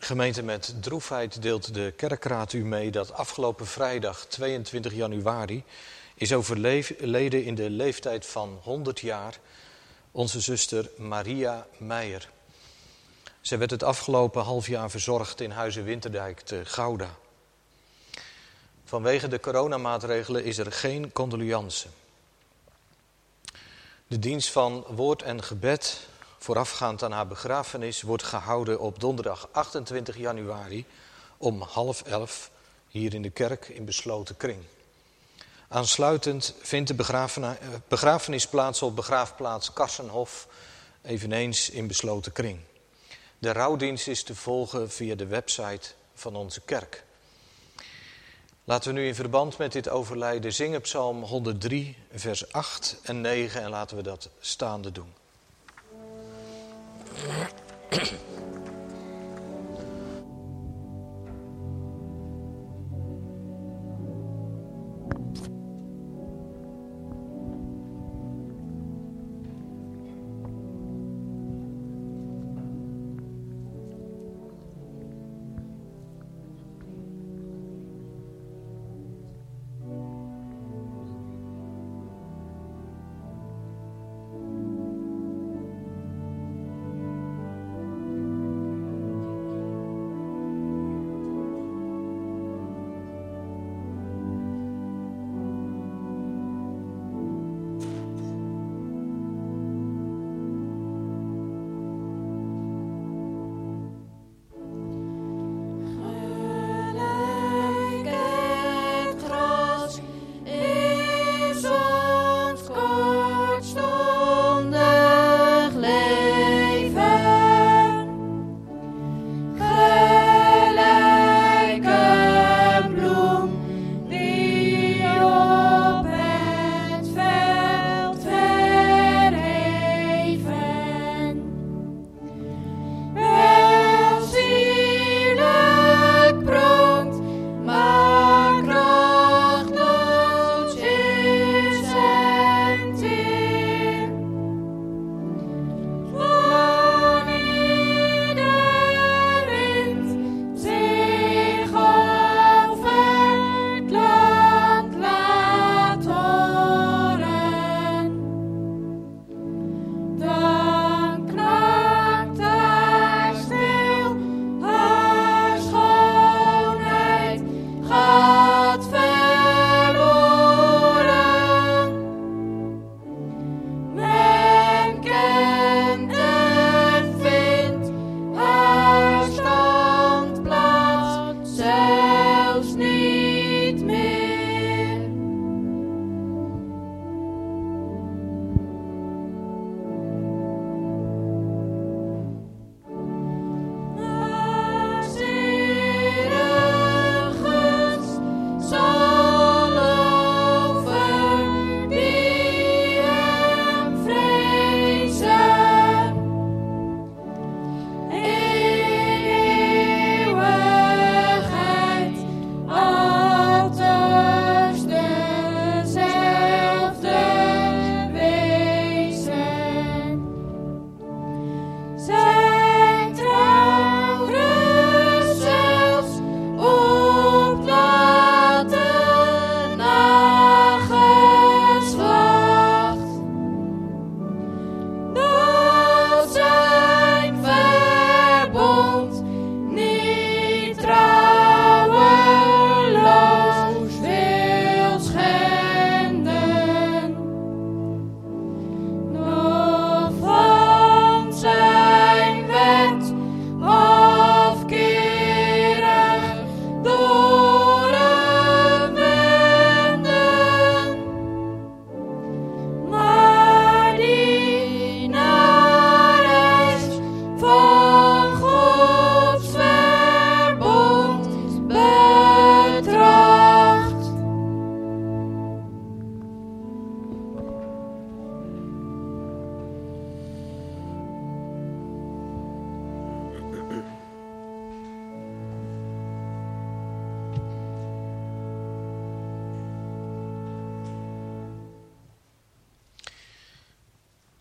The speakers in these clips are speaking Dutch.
Gemeente, met droefheid deelt de kerkraad u mee dat afgelopen vrijdag 22 januari is overleden in de leeftijd van 100 jaar onze zuster Maria Meijer. Zij werd het afgelopen half jaar verzorgd in Huize Winterdijk te Gouda. Vanwege de coronamaatregelen is er geen condoleance. De dienst van woord en gebed voorafgaand aan haar begrafenis wordt gehouden op donderdag 28 januari om 10:30 hier in de kerk in besloten kring. Aansluitend vindt de begrafenis plaats op begraafplaats Karsenhof, eveneens in besloten kring. De rouwdienst is te volgen via de website van onze kerk. Laten we nu in verband met dit overlijden zingen Psalm 103, vers 8 en 9 en laten we dat staande doen.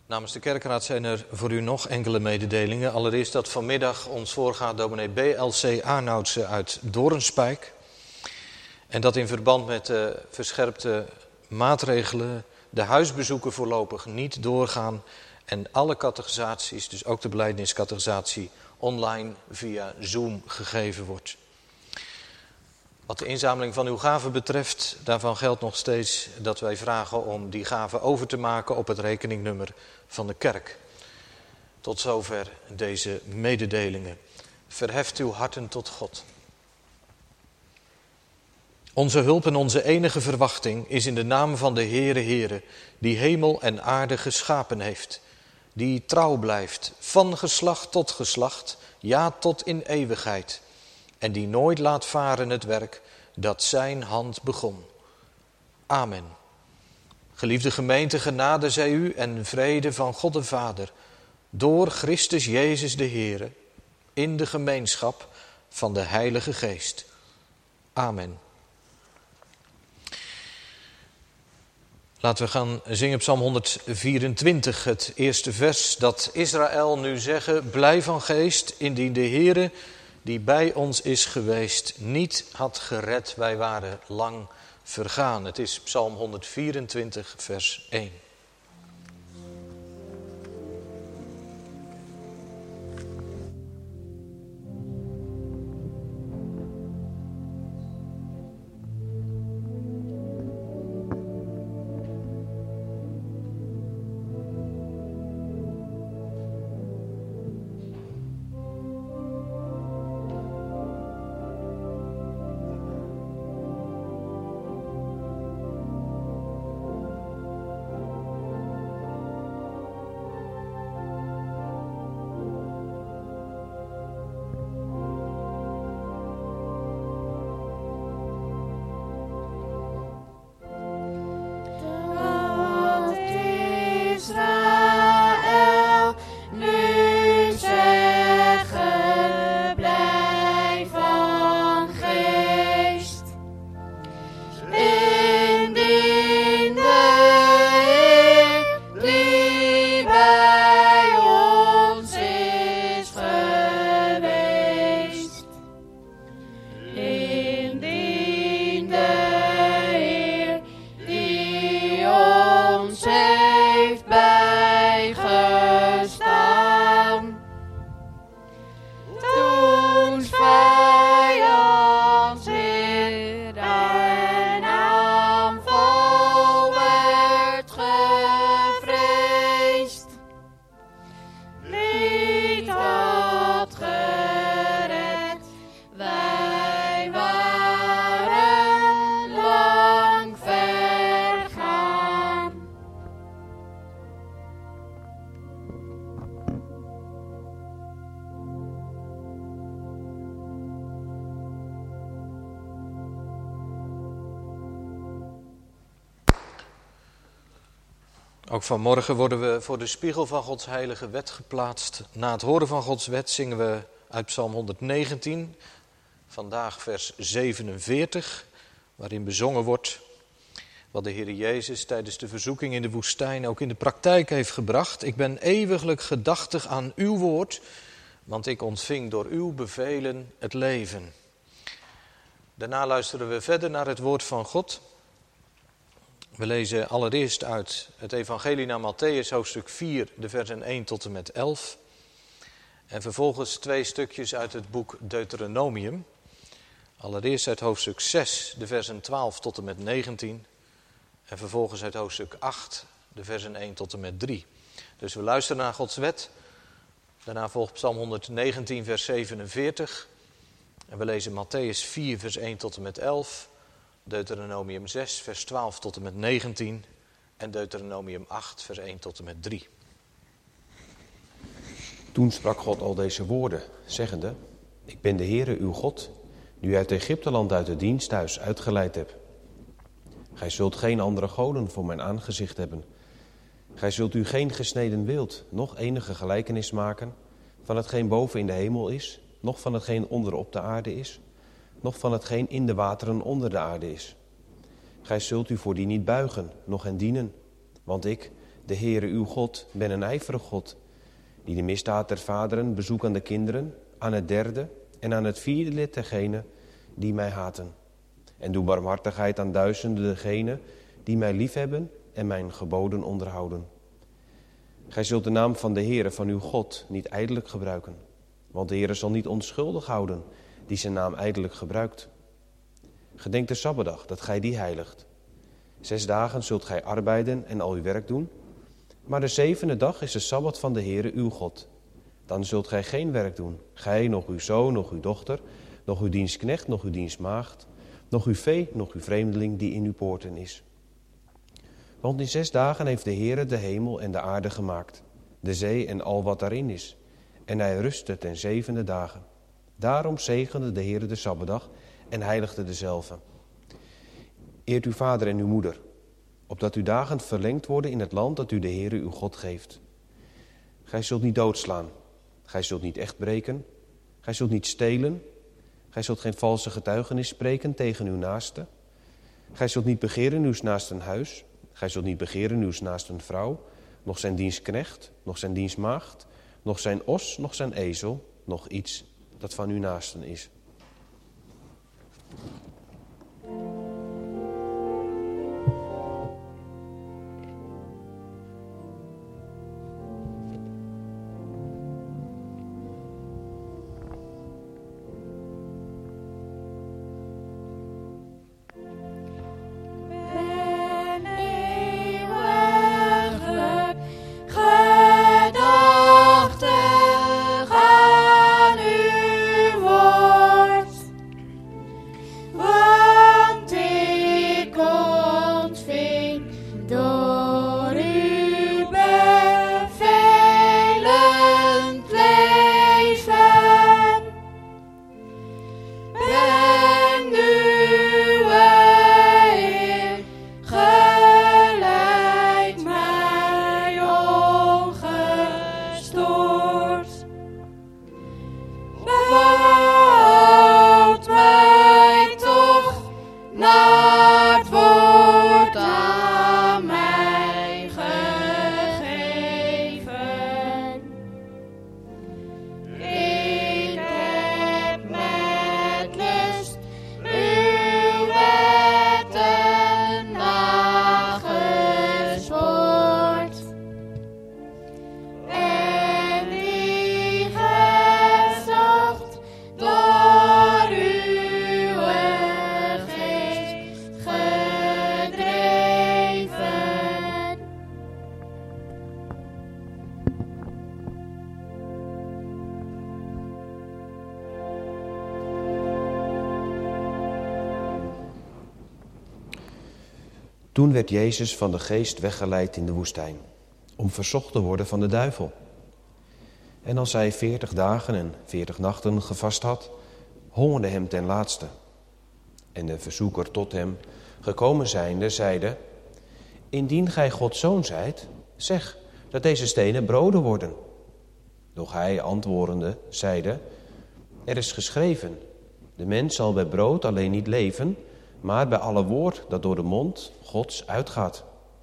Namens de kerkraad zijn er voor u nog enkele mededelingen. Allereerst dat vanmiddag ons voorgaat dominee B.L.C. Arnoudse uit Doornspijk. En dat in verband met de verscherpte maatregelen de huisbezoeken voorlopig niet doorgaan. En alle catechisaties, dus ook de belijdeniscatechisatie, online via Zoom gegeven wordt. Wat de inzameling van uw gaven betreft, daarvan geldt nog steeds dat wij vragen om die gaven over te maken op het rekeningnummer van de kerk. Tot zover deze mededelingen. Verheft uw harten tot God. Onze hulp en onze enige verwachting is in de naam van de Heere, die hemel en aarde geschapen heeft. Die trouw blijft, van geslacht tot geslacht, ja tot in eeuwigheid. En die nooit laat varen het werk dat zijn hand begon. Amen. Geliefde gemeente, genade zij u en vrede van God de Vader, door Christus Jezus de Heere, in de gemeenschap van de Heilige Geest. Amen. Laten we gaan zingen Psalm 124, het eerste vers, dat Israël nu zeggen: blij van geest, indien de Heere, die bij ons is geweest, niet had gered, wij waren lang vergaan. Het is Psalm 124, vers 1. Ook vanmorgen worden we voor de spiegel van Gods heilige wet geplaatst. Na het horen van Gods wet zingen we uit Psalm 119, vandaag vers 47, waarin bezongen wordt wat de Heer Jezus tijdens de verzoeking in de woestijn ook in de praktijk heeft gebracht. Ik ben eeuwiglijk gedachtig aan uw woord, want ik ontving door uw bevelen het leven. Daarna luisteren we verder naar het woord van God. We lezen allereerst uit het evangelie naar Mattheüs, hoofdstuk 4, de versen 1 tot en met 11. En vervolgens 2 stukjes uit het boek Deuteronomium. Allereerst uit hoofdstuk 6, de versen 12 tot en met 19. En vervolgens uit hoofdstuk 8, de versen 1 tot en met 3. Dus we luisteren naar Gods wet. Daarna volgt Psalm 119, vers 47. En we lezen Mattheüs 4, vers 1 tot en met 11. Deuteronomium 6, vers 12 tot en met 19. En Deuteronomium 8, vers 1 tot en met 3. Toen sprak God al deze woorden, zeggende: Ik ben de Heere uw God, die u uit Egypteland uit het diensthuis uitgeleid hebt. Gij zult geen andere goden voor mijn aangezicht hebben. Gij zult u geen gesneden beeld, noch enige gelijkenis maken van hetgeen boven in de hemel is, noch van hetgeen onder op de aarde is, noch van hetgeen in de wateren onder de aarde is. Gij zult u voor die niet buigen, noch hen dienen, want ik, de Heere uw God, ben een ijverig God, die de misdaad der vaderen bezoekt aan de kinderen, aan het derde en aan het vierde lid dergenen die mij haten. En doe barmhartigheid aan duizenden degenen die mij liefhebben en mijn geboden onderhouden. Gij zult de naam van de Heere, van uw God, niet ijdelijk gebruiken. Want de Heere zal niet onschuldig houden die zijn naam ijdelijk gebruikt. Gedenk de Sabbatdag, dat gij die heiligt. 6 dagen zult gij arbeiden en al uw werk doen. Maar de 7e dag is de Sabbat van de Heere uw God. Dan zult gij geen werk doen. Gij, nog uw zoon, nog uw dochter, nog uw dienstknecht, nog uw dienstmaagd, nog uw vee, nog uw vreemdeling die in uw poorten is. Want in 6 dagen heeft de Heere de hemel en de aarde gemaakt, de zee en al wat daarin is. En hij rustte ten 7e dagen. Daarom zegende de Heere de Sabbatdag en heiligde dezelve. Eert uw vader en uw moeder, opdat uw dagen verlengd worden in het land dat u de Heere uw God geeft. Gij zult niet doodslaan, gij zult niet echt breken, gij zult niet stelen, gij zult geen valse getuigenis spreken tegen uw naaste. Gij zult niet begeren uws naasten huis, gij zult niet begeren uws naasten vrouw, nog zijn dienstknecht, nog zijn dienstmaagd, nog zijn os, nog zijn ezel, nog iets dat van uw naasten is. Toen werd Jezus van de geest weggeleid in de woestijn, om verzocht te worden van de duivel. En als hij 40 dagen en 40 nachten gevast had, hongerde hem ten laatste. En de verzoeker tot hem, gekomen zijnde, zeide: Indien gij Gods zoon zijt, zeg dat deze stenen broden worden. Doch hij, antwoordende, zeide: Er is geschreven, de mens zal bij brood alleen niet leven, maar bij alle woord dat door de mond Gods uitgaat.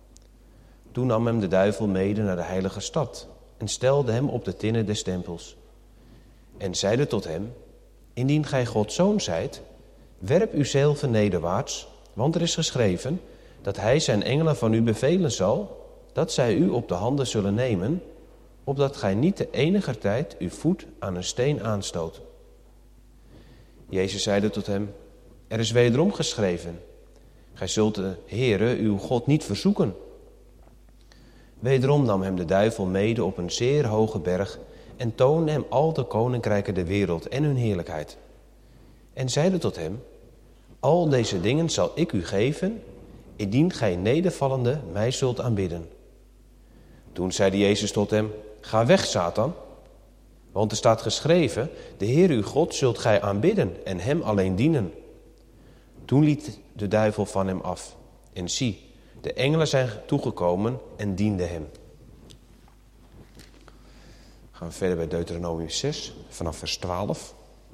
Toen nam hem de duivel mede naar de heilige stad en stelde hem op de tinnen des tempels. En zeide tot hem: Indien gij Gods zoon zijt, werp uzelf nederwaarts, want er is geschreven dat hij zijn engelen van u bevelen zal, dat zij u op de handen zullen nemen, opdat gij niet te eniger tijd uw voet aan een steen aanstoot. Jezus zeide tot hem: Er is wederom geschreven, gij zult de Heere uw God niet verzoeken. Wederom nam hem de duivel mede op een zeer hoge berg en toonde hem al de koninkrijken der wereld en hun heerlijkheid. En zeide tot hem: Al deze dingen zal ik u geven, indien gij nedervallende mij zult aanbidden. Toen zeide Jezus tot hem: Ga weg, Satan, want er staat geschreven, de Heer uw God zult gij aanbidden en hem alleen dienen. Toen liet de duivel van hem af. En zie, de engelen zijn toegekomen en dienden hem. Gaan we verder bij Deuteronomium 6, vanaf vers 12.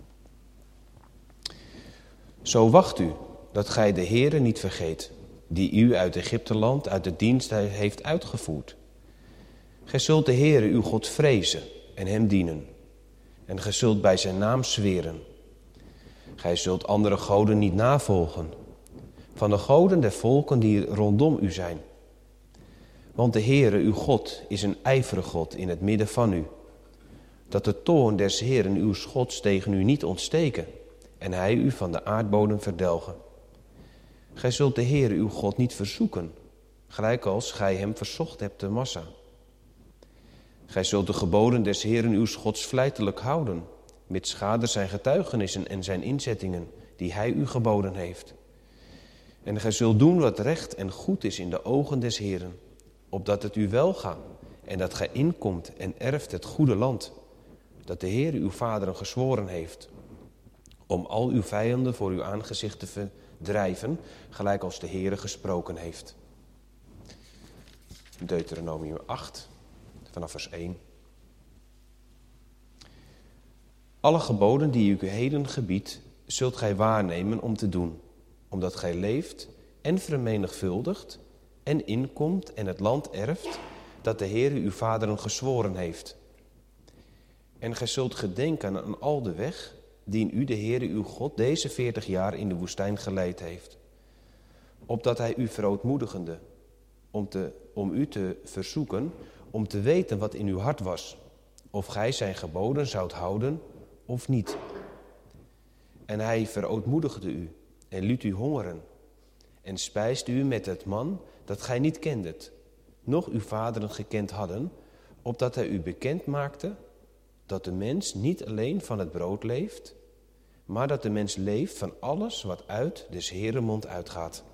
Zo wacht u, dat gij de Heere niet vergeet, die u uit Egypteland uit de dienst heeft uitgevoerd. Gij zult de Heere uw God vrezen en hem dienen. En gij zult bij zijn naam zweren. Gij zult andere goden niet navolgen, van de goden der volken die rondom u zijn. Want de Heere uw God is een ijverige God in het midden van u, dat de toorn des Heeren uw Gods tegen u niet ontsteken, en hij u van de aardbodem verdelgen. Gij zult de Heere uw God niet verzoeken, gelijk als gij hem verzocht hebt te Massa. Gij zult de geboden des Heeren uw Gods vlijtelijk houden, mits schade zijn getuigenissen en zijn inzettingen, die hij u geboden heeft. En gij zult doen wat recht en goed is in de ogen des Heeren, opdat het u welgaat en dat gij inkomt en erft het goede land, dat de Heer uw vaderen gezworen heeft, om al uw vijanden voor uw aangezicht te verdrijven, gelijk als de Heere gesproken heeft. Deuteronomium 8, vanaf vers 1. Alle geboden die ik u heden gebied, zult gij waarnemen om te doen, omdat gij leeft en vermenigvuldigt en inkomt en het land erft, dat de Heer uw vaderen gezworen heeft. En gij zult gedenken aan al de weg, die u de Heer uw God deze 40 jaar in de woestijn geleid heeft, opdat hij u verootmoedigende, om u te verzoeken, om te weten wat in uw hart was, of gij zijn geboden zoudt houden of niet. En hij verootmoedigde u en liet u hongeren, en spijsde u met het man dat gij niet kendet, noch uw vaderen gekend hadden, opdat hij u bekend maakte dat de mens niet alleen van het brood leeft, maar dat de mens leeft van alles wat uit des Heeren mond uitgaat.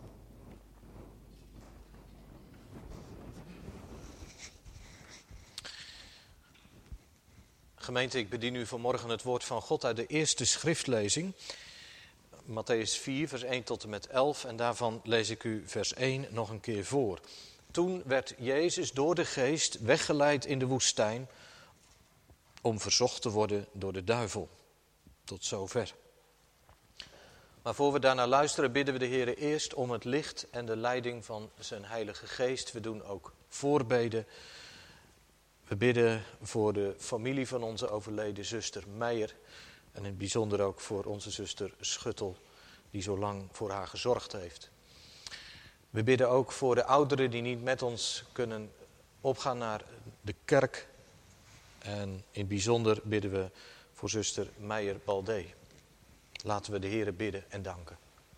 Gemeente, ik bedien u vanmorgen het woord van God uit de eerste schriftlezing. Mattheüs 4, vers 1 tot en met 11. En daarvan lees ik u vers 1 nog een keer voor. Toen werd Jezus door de geest weggeleid in de woestijn om verzocht te worden door de duivel. Tot zover. Maar voor we daarnaar luisteren bidden we de Heer eerst om het licht en de leiding van zijn Heilige Geest. We doen ook voorbeden. We bidden voor de familie van onze overleden zuster Meijer. En in het bijzonder ook voor onze zuster Schuttel, die zo lang voor haar gezorgd heeft. We bidden ook voor de ouderen die niet met ons kunnen opgaan naar de kerk. En in het bijzonder bidden we voor zuster Meijer-Baldé. Laten we de Heere bidden en danken.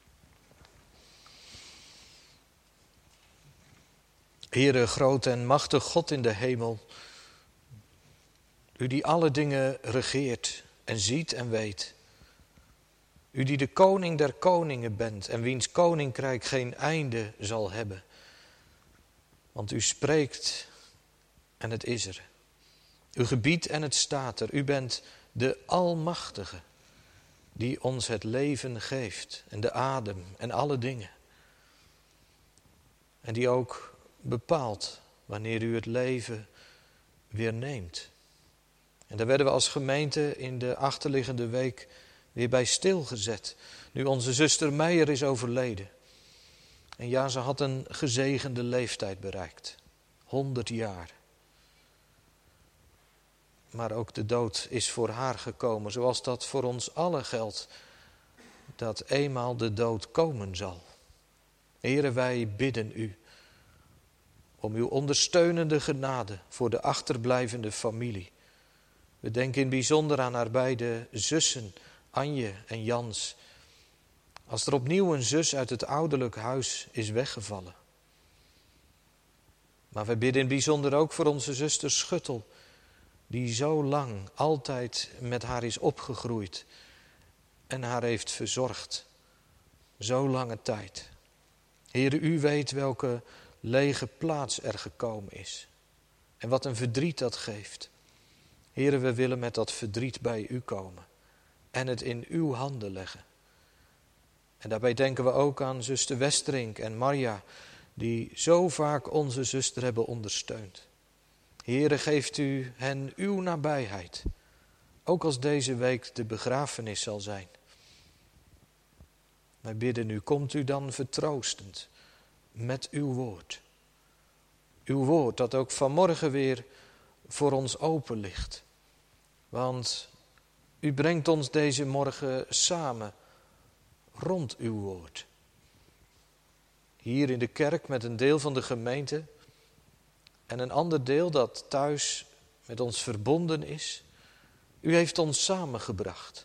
Heere, groot en machtig God in de hemel, u die alle dingen regeert en ziet en weet. U die de koning der koningen bent en wiens koninkrijk geen einde zal hebben. Want u spreekt en het is er. U gebiedt en het staat er. U bent de Almachtige die ons het leven geeft en de adem en alle dingen. En die ook bepaalt wanneer u het leven weer neemt. En daar werden we als gemeente in de achterliggende week weer bij stilgezet. Nu onze zuster Meijer is overleden. En ja, ze had een gezegende leeftijd bereikt. 100 jaar. Maar ook de dood is voor haar gekomen, zoals dat voor ons allen geldt, dat eenmaal de dood komen zal. Heere, wij bidden u om uw ondersteunende genade voor de achterblijvende familie. We denken in het bijzonder aan haar beide zussen, Anje en Jans. Als er opnieuw een zus uit het ouderlijk huis is weggevallen. Maar wij bidden in het bijzonder ook voor onze zuster Schuttel, die zo lang altijd met haar is opgegroeid en haar heeft verzorgd. Zo lange tijd. Heere, u weet welke lege plaats er gekomen is. En wat een verdriet dat geeft. Heere, we willen met dat verdriet bij u komen en het in uw handen leggen. En daarbij denken we ook aan zuster Westerink en Marja, die zo vaak onze zuster hebben ondersteund. Heere, geeft u hen uw nabijheid, ook als deze week de begrafenis zal zijn. Wij bidden u, komt u dan vertroostend met uw woord. Uw woord dat ook vanmorgen weer voor ons open ligt. Want u brengt ons deze morgen samen rond uw woord. Hier in de kerk met een deel van de gemeente en een ander deel dat thuis met ons verbonden is. U heeft ons samengebracht.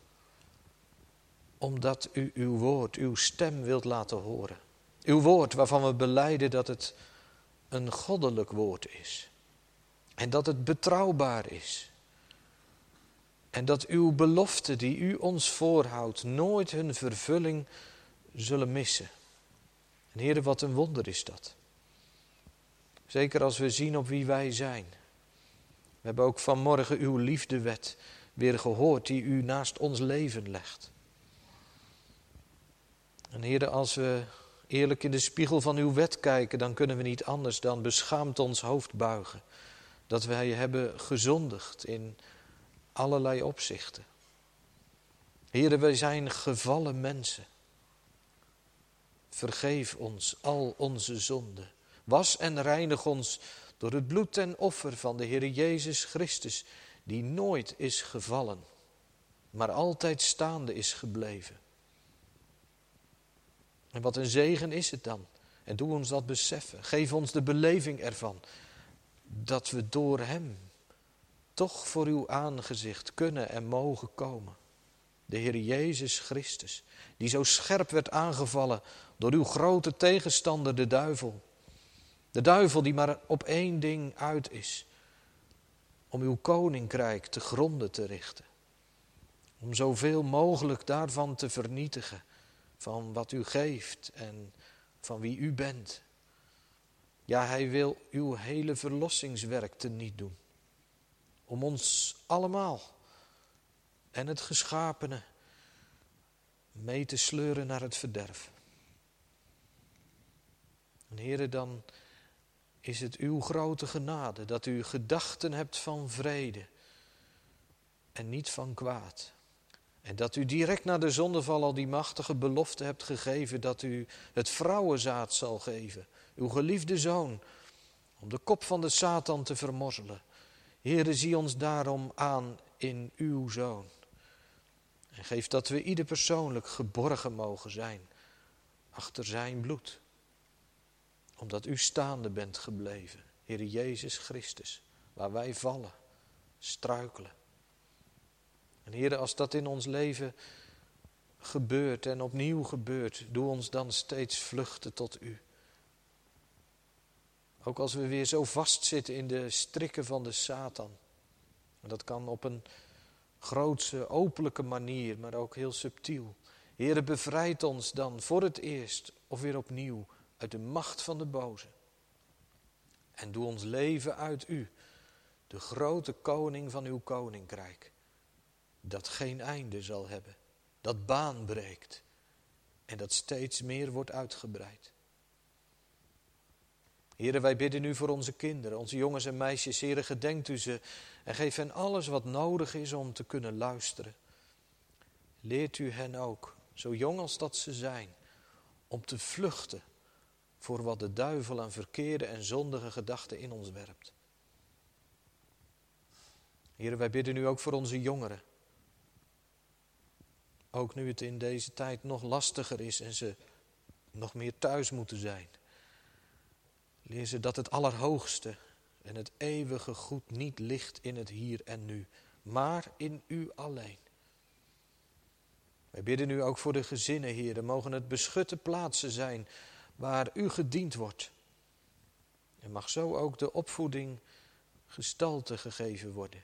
Omdat u uw woord, uw stem wilt laten horen. Uw woord waarvan we belijden dat het een goddelijk woord is. En dat het betrouwbaar is. En dat uw beloften die u ons voorhoudt nooit hun vervulling zullen missen. En Heere, wat een wonder is dat. Zeker als we zien op wie wij zijn. We hebben ook vanmorgen uw liefdewet weer gehoord die u naast ons leven legt. En Heere, als we eerlijk in de spiegel van uw wet kijken, dan kunnen we niet anders dan beschaamd ons hoofd buigen. Dat wij hebben gezondigd in allerlei opzichten. Heere, wij zijn gevallen mensen. Vergeef ons al onze zonden. Was en reinig ons door het bloed en offer van de Heer Jezus Christus, die nooit is gevallen, maar altijd staande is gebleven. En wat een zegen is het dan. En doe ons dat beseffen. Geef ons de beleving ervan. Dat we door hem toch voor uw aangezicht kunnen en mogen komen. De Heer Jezus Christus, die zo scherp werd aangevallen door uw grote tegenstander, de duivel. De duivel die maar op één ding uit is. Om uw koninkrijk te gronden te richten. Om zoveel mogelijk daarvan te vernietigen. Van wat u geeft en van wie u bent. Ja, hij wil uw hele verlossingswerk teniet doen. Om ons allemaal en het geschapene mee te sleuren naar het verderf. En Heere, dan is het uw grote genade dat u gedachten hebt van vrede en niet van kwaad. En dat u direct na de zondeval al die machtige belofte hebt gegeven dat u het vrouwenzaad zal geven. Uw geliefde zoon, om de kop van de Satan te vermorzelen. Heere, zie ons daarom aan in uw zoon. En geef dat we ieder persoonlijk geborgen mogen zijn achter zijn bloed. Omdat u staande bent gebleven, Heere Jezus Christus, waar wij vallen, struikelen. En Heere, als dat in ons leven gebeurt en opnieuw gebeurt, doe ons dan steeds vluchten tot u. Ook als we weer zo vastzitten in de strikken van de Satan. En dat kan op een grootse, openlijke manier, maar ook heel subtiel. Heere, bevrijd ons dan voor het eerst of weer opnieuw uit de macht van de boze. En doe ons leven uit u, de grote koning van uw koninkrijk. Dat geen einde zal hebben, dat baan breekt en dat steeds meer wordt uitgebreid. Heere, wij bidden u voor onze kinderen, onze jongens en meisjes. Heere, gedenkt u ze en geef hen alles wat nodig is om te kunnen luisteren. Leert u hen ook, zo jong als dat ze zijn, om te vluchten voor wat de duivel aan verkeerde en zondige gedachten in ons werpt. Heere, wij bidden u ook voor onze jongeren. Ook nu het in deze tijd nog lastiger is en ze nog meer thuis moeten zijn. Leer ze dat het allerhoogste en het eeuwige goed niet ligt in het hier en nu, maar in u alleen. Wij bidden u ook voor de gezinnen, Heere. Mogen het beschutte plaatsen zijn waar u gediend wordt. En mag zo ook de opvoeding gestalte gegeven worden.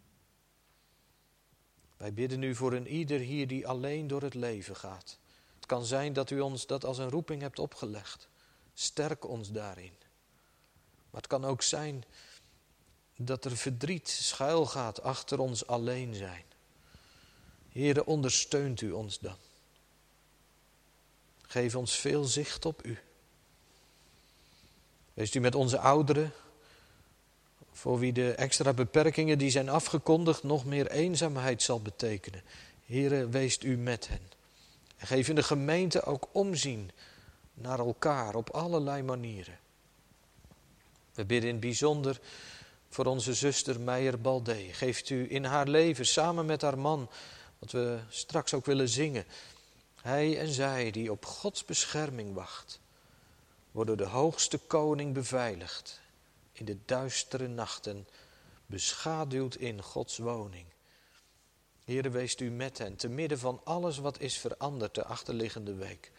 Wij bidden u voor een ieder hier die alleen door het leven gaat. Het kan zijn dat u ons dat als een roeping hebt opgelegd. Sterk ons daarin. Maar het kan ook zijn dat er verdriet schuilgaat achter ons alleen zijn. Heere, ondersteunt u ons dan. Geef ons veel zicht op u. Wees u met onze ouderen, voor wie de extra beperkingen die zijn afgekondigd nog meer eenzaamheid zal betekenen. Heere, wees u met hen. En geef in de gemeente ook omzien naar elkaar op allerlei manieren. We bidden in het bijzonder voor onze zuster Meijer Baldé. Geeft u in haar leven samen met haar man, wat we straks ook willen zingen. Hij en zij die op Gods bescherming wacht, worden door de hoogste koning beveiligd in de duistere nachten, beschaduwd in Gods woning. Heere, weest u met hen, te midden van alles wat is veranderd de achterliggende week.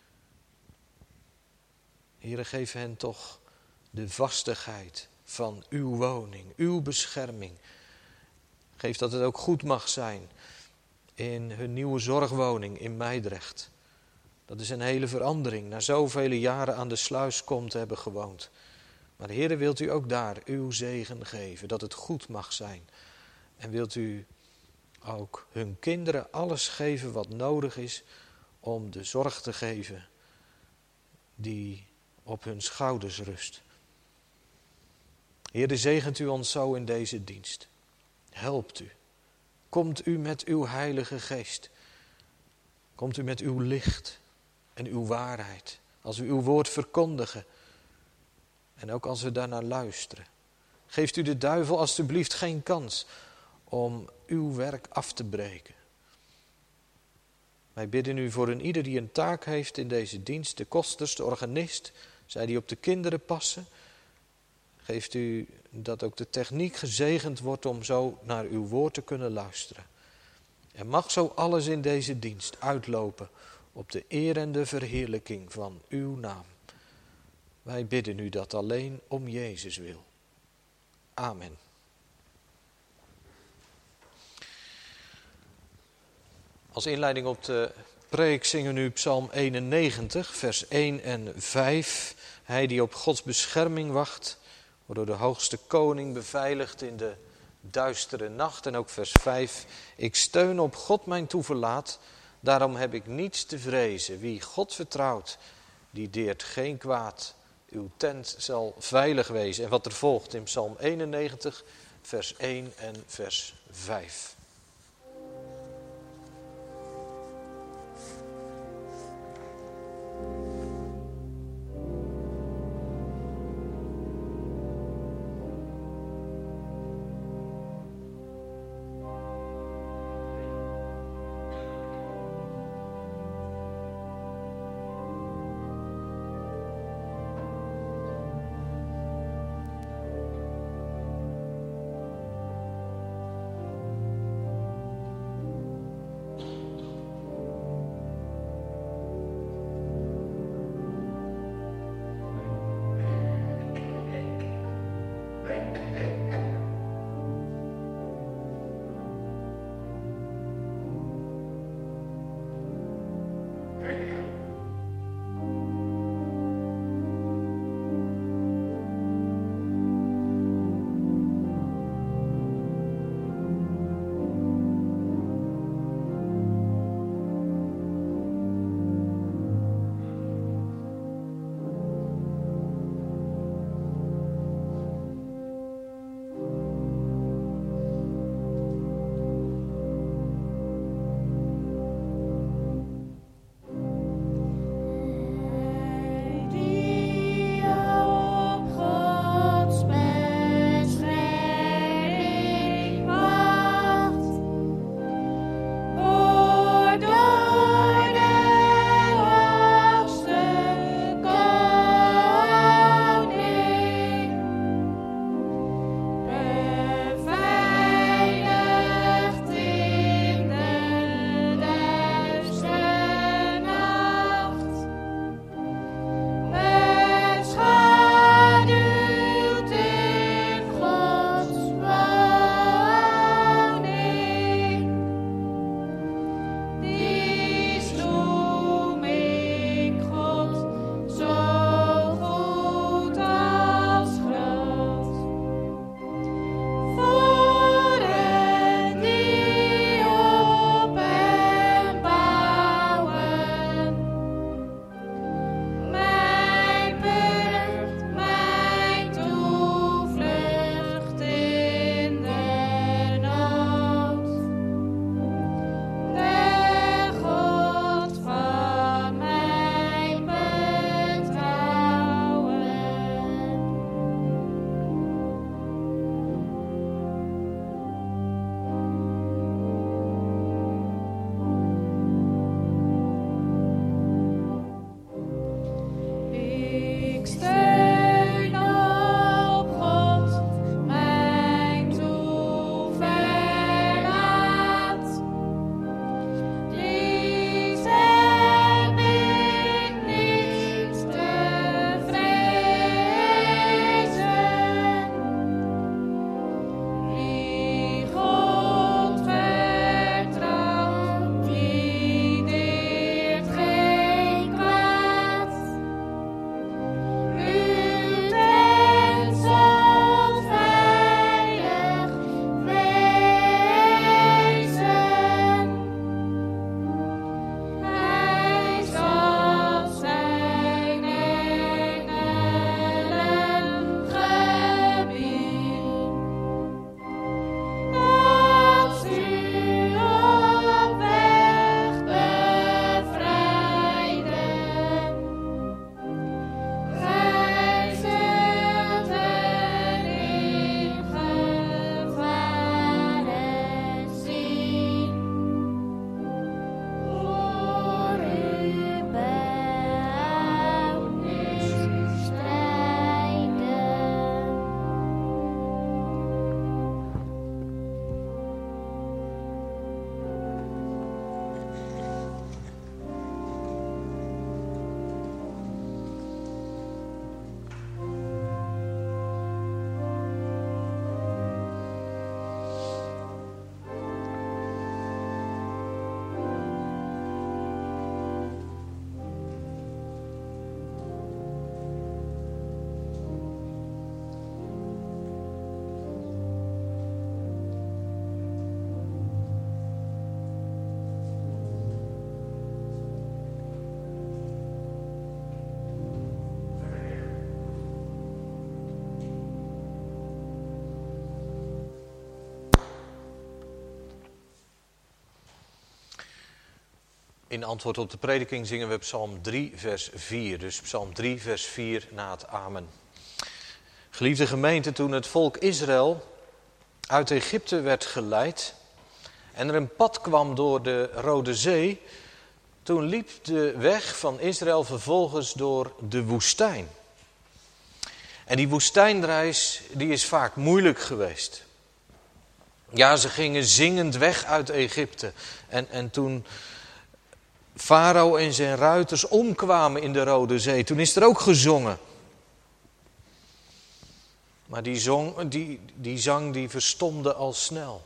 Heere, geef hen toch de vastigheid van uw woning, uw bescherming. Geef dat het ook goed mag zijn in hun nieuwe zorgwoning in Meidrecht. Dat is een hele verandering, na zoveel jaren aan de Sluiskom te hebben gewoond. Maar Heere, wilt u ook daar uw zegen geven, dat het goed mag zijn. En wilt u ook hun kinderen alles geven wat nodig is om de zorg te geven die op hun schouders rust. Heere, zegent u ons zo in deze dienst. Helpt u. Komt u met uw Heilige Geest. Komt u met uw licht en uw waarheid. Als we uw woord verkondigen. En ook als we daarnaar luisteren. Geeft u de duivel alstublieft geen kans om uw werk af te breken. Wij bidden u voor een ieder die een taak heeft in deze dienst. De kosters, de organist, zij die op de kinderen passen. Geeft u dat ook de techniek gezegend wordt om zo naar uw woord te kunnen luisteren. En mag zo alles in deze dienst uitlopen op de eer en de verheerlijking van uw naam. Wij bidden u dat alleen om Jezus wil. Amen. Als inleiding op de preek zingen we nu Psalm 91, vers 1 en 5. Hij die op Gods bescherming wacht, wordt door de hoogste koning beveiligd in de duistere nacht. En ook vers 5. Ik steun op God mijn toeverlaat, daarom heb ik niets te vrezen. Wie God vertrouwt, die deert geen kwaad. Uw tent zal veilig wezen. En wat er volgt in Psalm 91, vers 1 en vers 5. In antwoord op de prediking zingen we Psalm 3 vers 4. Dus Psalm 3 vers 4 na het amen. Geliefde gemeente, toen het volk Israël uit Egypte werd geleid en er een pad kwam door de Rode Zee, toen liep de weg van Israël vervolgens door de woestijn. En die woestijnreis die is vaak moeilijk geweest. Ja, ze gingen zingend weg uit Egypte. En toen Farao en zijn ruiters omkwamen in de Rode Zee, toen is er ook gezongen. Maar die zang die verstomde al snel.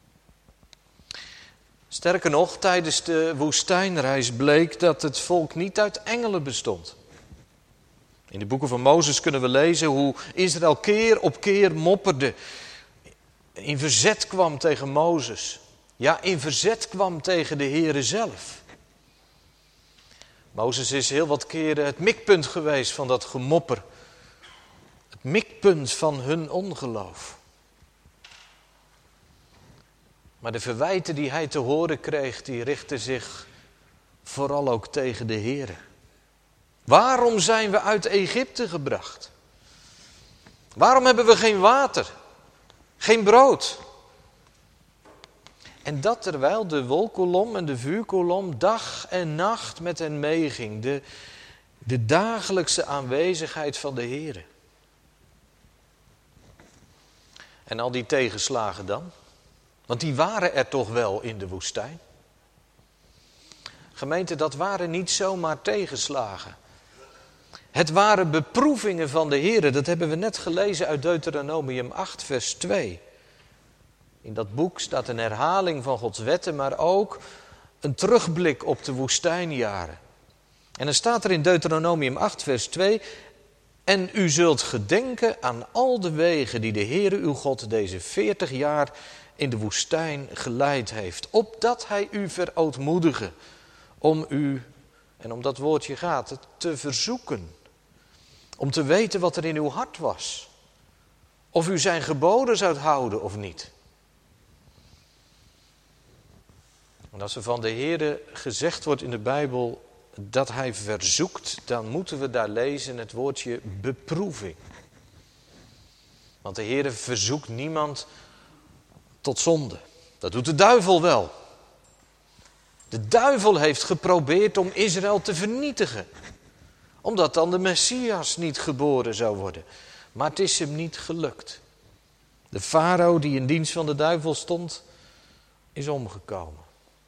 Sterker nog, tijdens de woestijnreis bleek dat het volk niet uit engelen bestond. In de boeken van Mozes kunnen we lezen hoe Israël keer op keer mopperde. In verzet kwam tegen Mozes. Ja, in verzet kwam tegen de Heere zelf. Mozes is heel wat keren het mikpunt geweest van dat gemopper. Het mikpunt van hun ongeloof. Maar de verwijten die hij te horen kreeg, die richtten zich vooral ook tegen de Heere. Waarom zijn we uit Egypte gebracht? Waarom hebben we geen water? Geen brood? En dat terwijl de wolkolom en de vuurkolom dag en nacht met hen meeging. De dagelijkse aanwezigheid van de Heere. En al die tegenslagen dan? Want die waren er toch wel in de woestijn? Gemeente, dat waren niet zomaar tegenslagen. Het waren beproevingen van de Heere. Dat hebben we net gelezen uit Deuteronomium 8 vers 2. In dat boek staat een herhaling van Gods wetten, maar ook een terugblik op de woestijnjaren. En dan staat er in Deuteronomium 8 vers 2... En u zult gedenken aan al de wegen die de Heere uw God deze 40 jaar in de woestijn geleid heeft. Opdat hij u verootmoedige om u, en om dat woordje gaat het, te verzoeken. Om te weten wat er in uw hart was. Of u zijn geboden zoudt houden of niet. En als er van de Heere gezegd wordt in de Bijbel dat hij verzoekt, dan moeten we daar lezen het woordje beproeving. Want de Heere verzoekt niemand tot zonde. Dat doet de duivel wel. De duivel heeft geprobeerd om Israël te vernietigen. Omdat dan de Messias niet geboren zou worden. Maar het is hem niet gelukt. De farao die in dienst van de duivel stond, is omgekomen.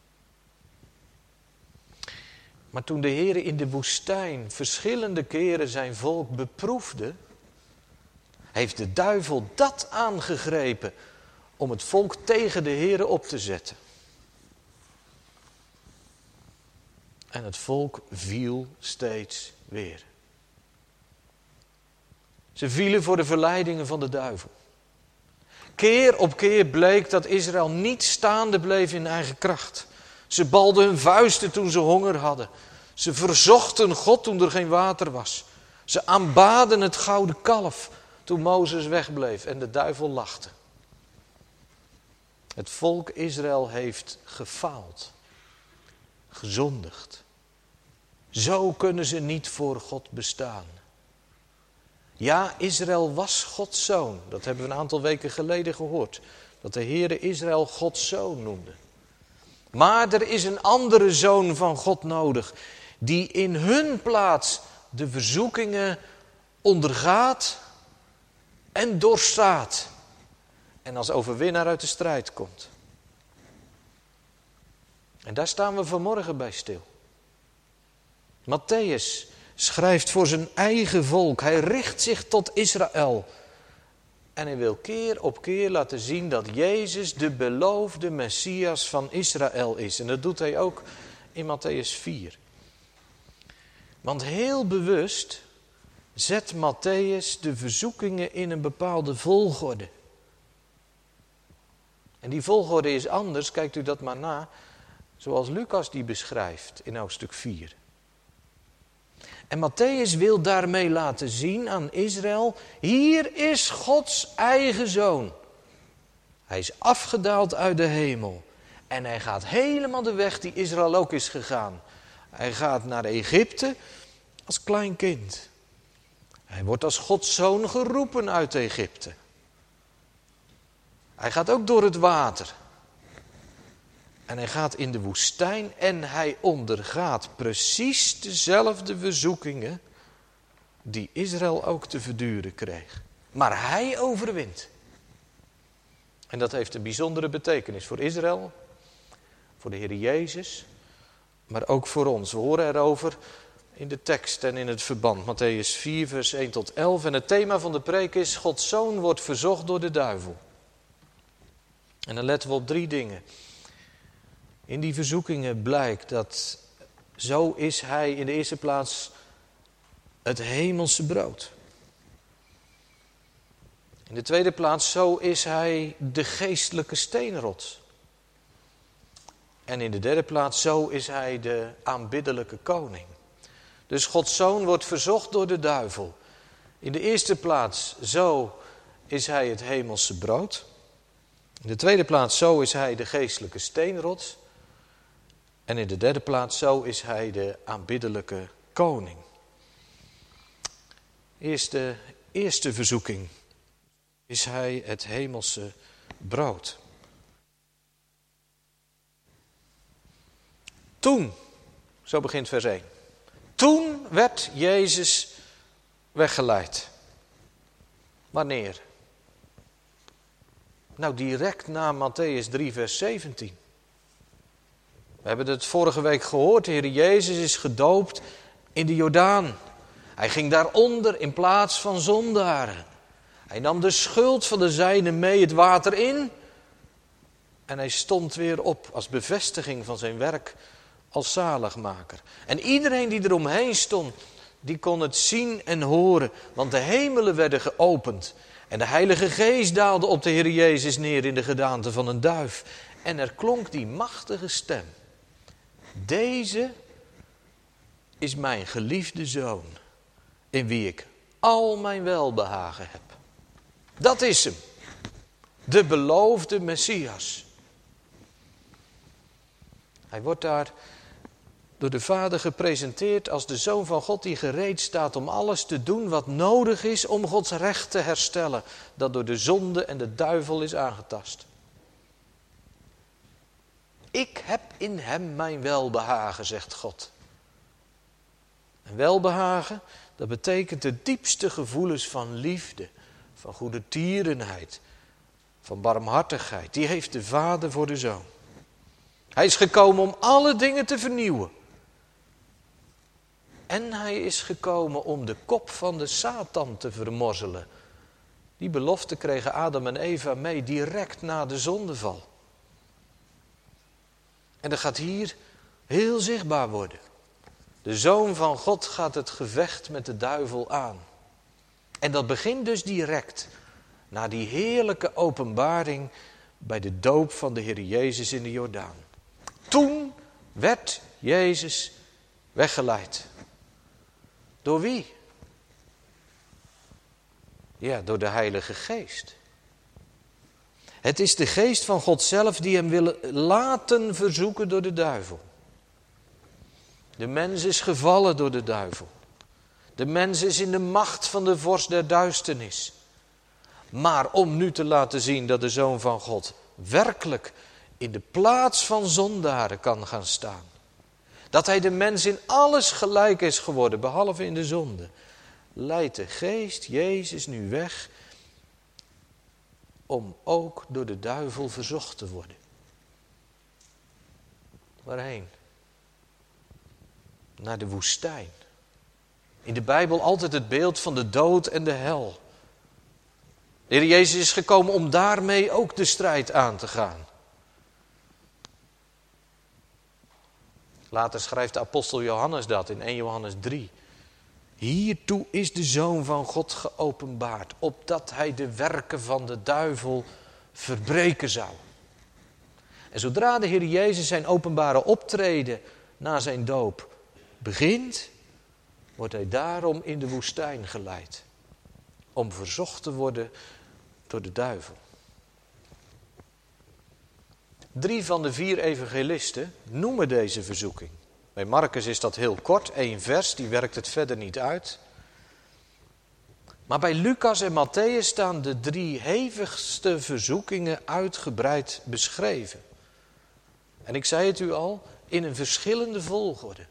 Maar toen de Heere in de woestijn verschillende keren zijn volk beproefde, heeft de duivel dat aangegrepen om het volk tegen de Heere op te zetten. En het volk viel steeds weer. Ze vielen voor de verleidingen van de duivel. Keer op keer bleek dat Israël niet staande bleef in eigen kracht. Ze balden hun vuisten toen ze honger hadden. Ze verzochten God toen er geen water was. Ze aanbaden het gouden kalf toen Mozes wegbleef en de duivel lachte. Het volk Israël heeft gefaald. Gezondigd. Zo kunnen ze niet voor God bestaan. Ja, Israël was Gods zoon. Dat hebben we een aantal weken geleden gehoord. Dat de Heere Israël Gods zoon noemde. Maar er is een andere zoon van God nodig. Die in hun plaats de verzoekingen ondergaat en doorstaat. En als overwinnaar uit de strijd komt. En daar staan we vanmorgen bij stil. Mattheüs schrijft voor zijn eigen volk. Hij richt zich tot Israël. En hij wil keer op keer laten zien dat Jezus de beloofde Messias van Israël is. En dat doet hij ook in Mattheüs 4. Want heel bewust zet Mattheüs de verzoekingen in een bepaalde volgorde. En die volgorde is anders, kijkt u dat maar na, zoals Lucas die beschrijft in hoofdstuk 4. En Mattheüs wil daarmee laten zien aan Israël, hier is Gods eigen zoon. Hij is afgedaald uit de hemel. En hij gaat helemaal de weg die Israël ook is gegaan. Hij gaat naar Egypte als klein kind. Hij wordt als Gods zoon geroepen uit Egypte. Hij gaat ook door het water. En hij gaat in de woestijn en hij ondergaat precies dezelfde verzoekingen die Israël ook te verduren kreeg. Maar hij overwint. En dat heeft een bijzondere betekenis voor Israël, voor de Heer Jezus, maar ook voor ons. We horen erover in de tekst en in het verband. Mattheüs 4, vers 1 tot 11. En het thema van de preek is: Gods zoon wordt verzocht door de duivel. En dan letten we op 3 dingen. In die verzoekingen blijkt dat zo is hij in de eerste plaats het hemelse brood. In de tweede plaats, zo is hij de geestelijke steenrots. En in de derde plaats, zo is hij de aanbiddelijke koning. Dus Gods zoon wordt verzocht door de duivel. In de eerste plaats, zo is hij het hemelse brood. In de tweede plaats, zo is hij de geestelijke steenrots. En in de derde plaats, zo is hij de aanbiddelijke koning. Eerste verzoeking. Is hij het hemelse brood. Toen, zo begint vers 1. Toen werd Jezus weggeleid. Wanneer? Nou, direct na Mattheüs 3, vers 17. We hebben het vorige week gehoord. De Heer Jezus is gedoopt in de Jordaan. Hij ging daaronder in plaats van zondaren. Hij nam de schuld van de zijnen mee het water in. En hij stond weer op als bevestiging van zijn werk als zaligmaker. En iedereen die eromheen stond, die kon het zien en horen. Want de hemelen werden geopend. En de Heilige Geest daalde op de Heer Jezus neer in de gedaante van een duif. En er klonk die machtige stem. Deze is mijn geliefde zoon, in wie ik al mijn welbehagen heb. Dat is hem, de beloofde Messias. Hij wordt daar door de Vader gepresenteerd als de Zoon van God die gereed staat om alles te doen wat nodig is om Gods recht te herstellen, dat door de zonde en de duivel is aangetast. Ik heb in hem mijn welbehagen, zegt God. En welbehagen, dat betekent de diepste gevoelens van liefde, van goedertierenheid, van barmhartigheid. Die heeft de Vader voor de Zoon. Hij is gekomen om alle dingen te vernieuwen. En hij is gekomen om de kop van de Satan te vermorzelen. Die belofte kregen Adam en Eva mee direct na de zondeval. En dat gaat hier heel zichtbaar worden. De Zoon van God gaat het gevecht met de duivel aan. En dat begint dus direct na die heerlijke openbaring bij de doop van de Heer Jezus in de Jordaan. Toen werd Jezus weggeleid. Door wie? Ja, door de Heilige Geest. Het is de Geest van God zelf die hem wil laten verzoeken door de duivel. De mens is gevallen door de duivel. De mens is in de macht van de vorst der duisternis. Maar om nu te laten zien dat de Zoon van God werkelijk in de plaats van zondaren kan gaan staan. Dat hij de mens in alles gelijk is geworden, behalve in de zonde. Leidt de Geest Jezus nu weg om ook door de duivel verzocht te worden. Waarheen? Naar de woestijn. In de Bijbel altijd het beeld van de dood en de hel. De Heer Jezus is gekomen om daarmee ook de strijd aan te gaan. Later schrijft de apostel Johannes dat in 1 Johannes 3. Hiertoe is de Zoon van God geopenbaard, opdat hij de werken van de duivel verbreken zou. En zodra de Heer Jezus zijn openbare optreden na zijn doop begint, wordt hij daarom in de woestijn geleid. Om verzocht te worden door de duivel. 3 van de 4 evangelisten noemen deze verzoeking. Bij Marcus is dat heel kort, 1 vers, die werkt het verder niet uit. Maar bij Lucas en Mattheüs staan de 3 hevigste verzoekingen uitgebreid beschreven. En ik zei het u al, in een verschillende volgorde.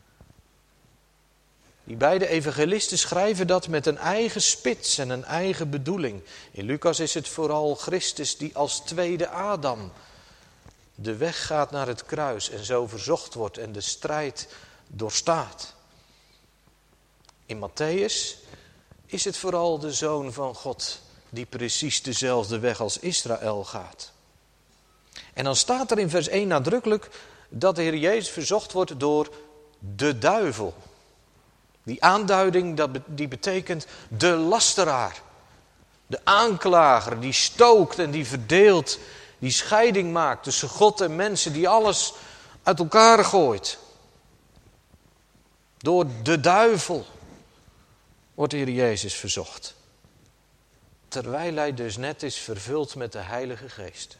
Die beide evangelisten schrijven dat met een eigen spits en een eigen bedoeling. In Lucas is het vooral Christus die als tweede Adam de weg gaat naar het kruis en zo verzocht wordt en de strijd doorstaat. In Mattheüs is het vooral de Zoon van God die precies dezelfde weg als Israël gaat. En dan staat er in vers 1 nadrukkelijk dat de Heer Jezus verzocht wordt door de duivel. Die aanduiding die betekent de lasteraar. De aanklager die stookt en die verdeelt, die scheiding maakt tussen God en mensen, die alles uit elkaar gooit. Door de duivel wordt de Heer Jezus verzocht. Terwijl hij dus net is vervuld met de Heilige Geest.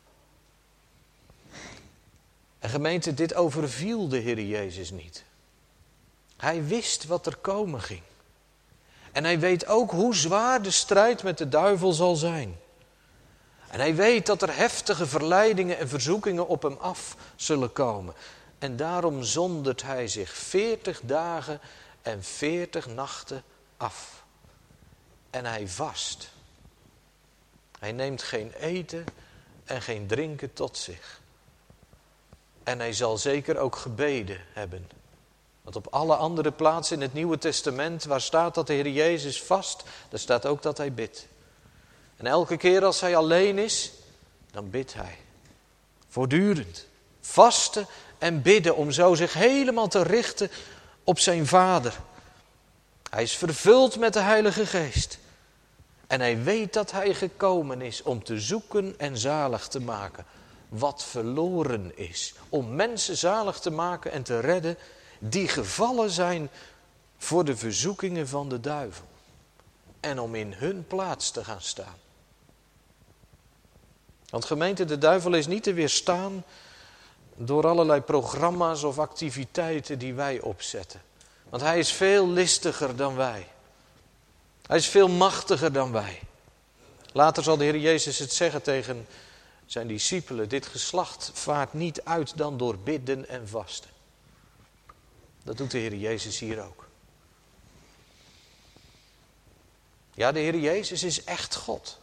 En gemeente, dit overviel de Heer Jezus niet. Hij wist wat er komen ging. En hij weet ook hoe zwaar de strijd met de duivel zal zijn. En hij weet dat er heftige verleidingen en verzoekingen op hem af zullen komen. En daarom zondert hij zich 40 dagen en 40 nachten af. En hij vast. Hij neemt geen eten en geen drinken tot zich. En hij zal zeker ook gebeden hebben. Want op alle andere plaatsen in het Nieuwe Testament, waar staat dat de Heer Jezus vast, daar staat ook dat hij bidt. En elke keer als hij alleen is, dan bidt hij. Voortdurend. Vasten en bidden om zo zich helemaal te richten op zijn Vader. Hij is vervuld met de Heilige Geest. En hij weet dat hij gekomen is om te zoeken en zalig te maken wat verloren is. Om mensen zalig te maken en te redden die gevallen zijn voor de verzoekingen van de duivel. En om in hun plaats te gaan staan. Want gemeente, de duivel is niet te weerstaan door allerlei programma's of activiteiten die wij opzetten. Want hij is veel listiger dan wij. Hij is veel machtiger dan wij. Later zal de Heer Jezus het zeggen tegen zijn discipelen. Dit geslacht vaart niet uit dan door bidden en vasten. Dat doet de Heer Jezus hier ook. Ja, de Heer Jezus is echt God.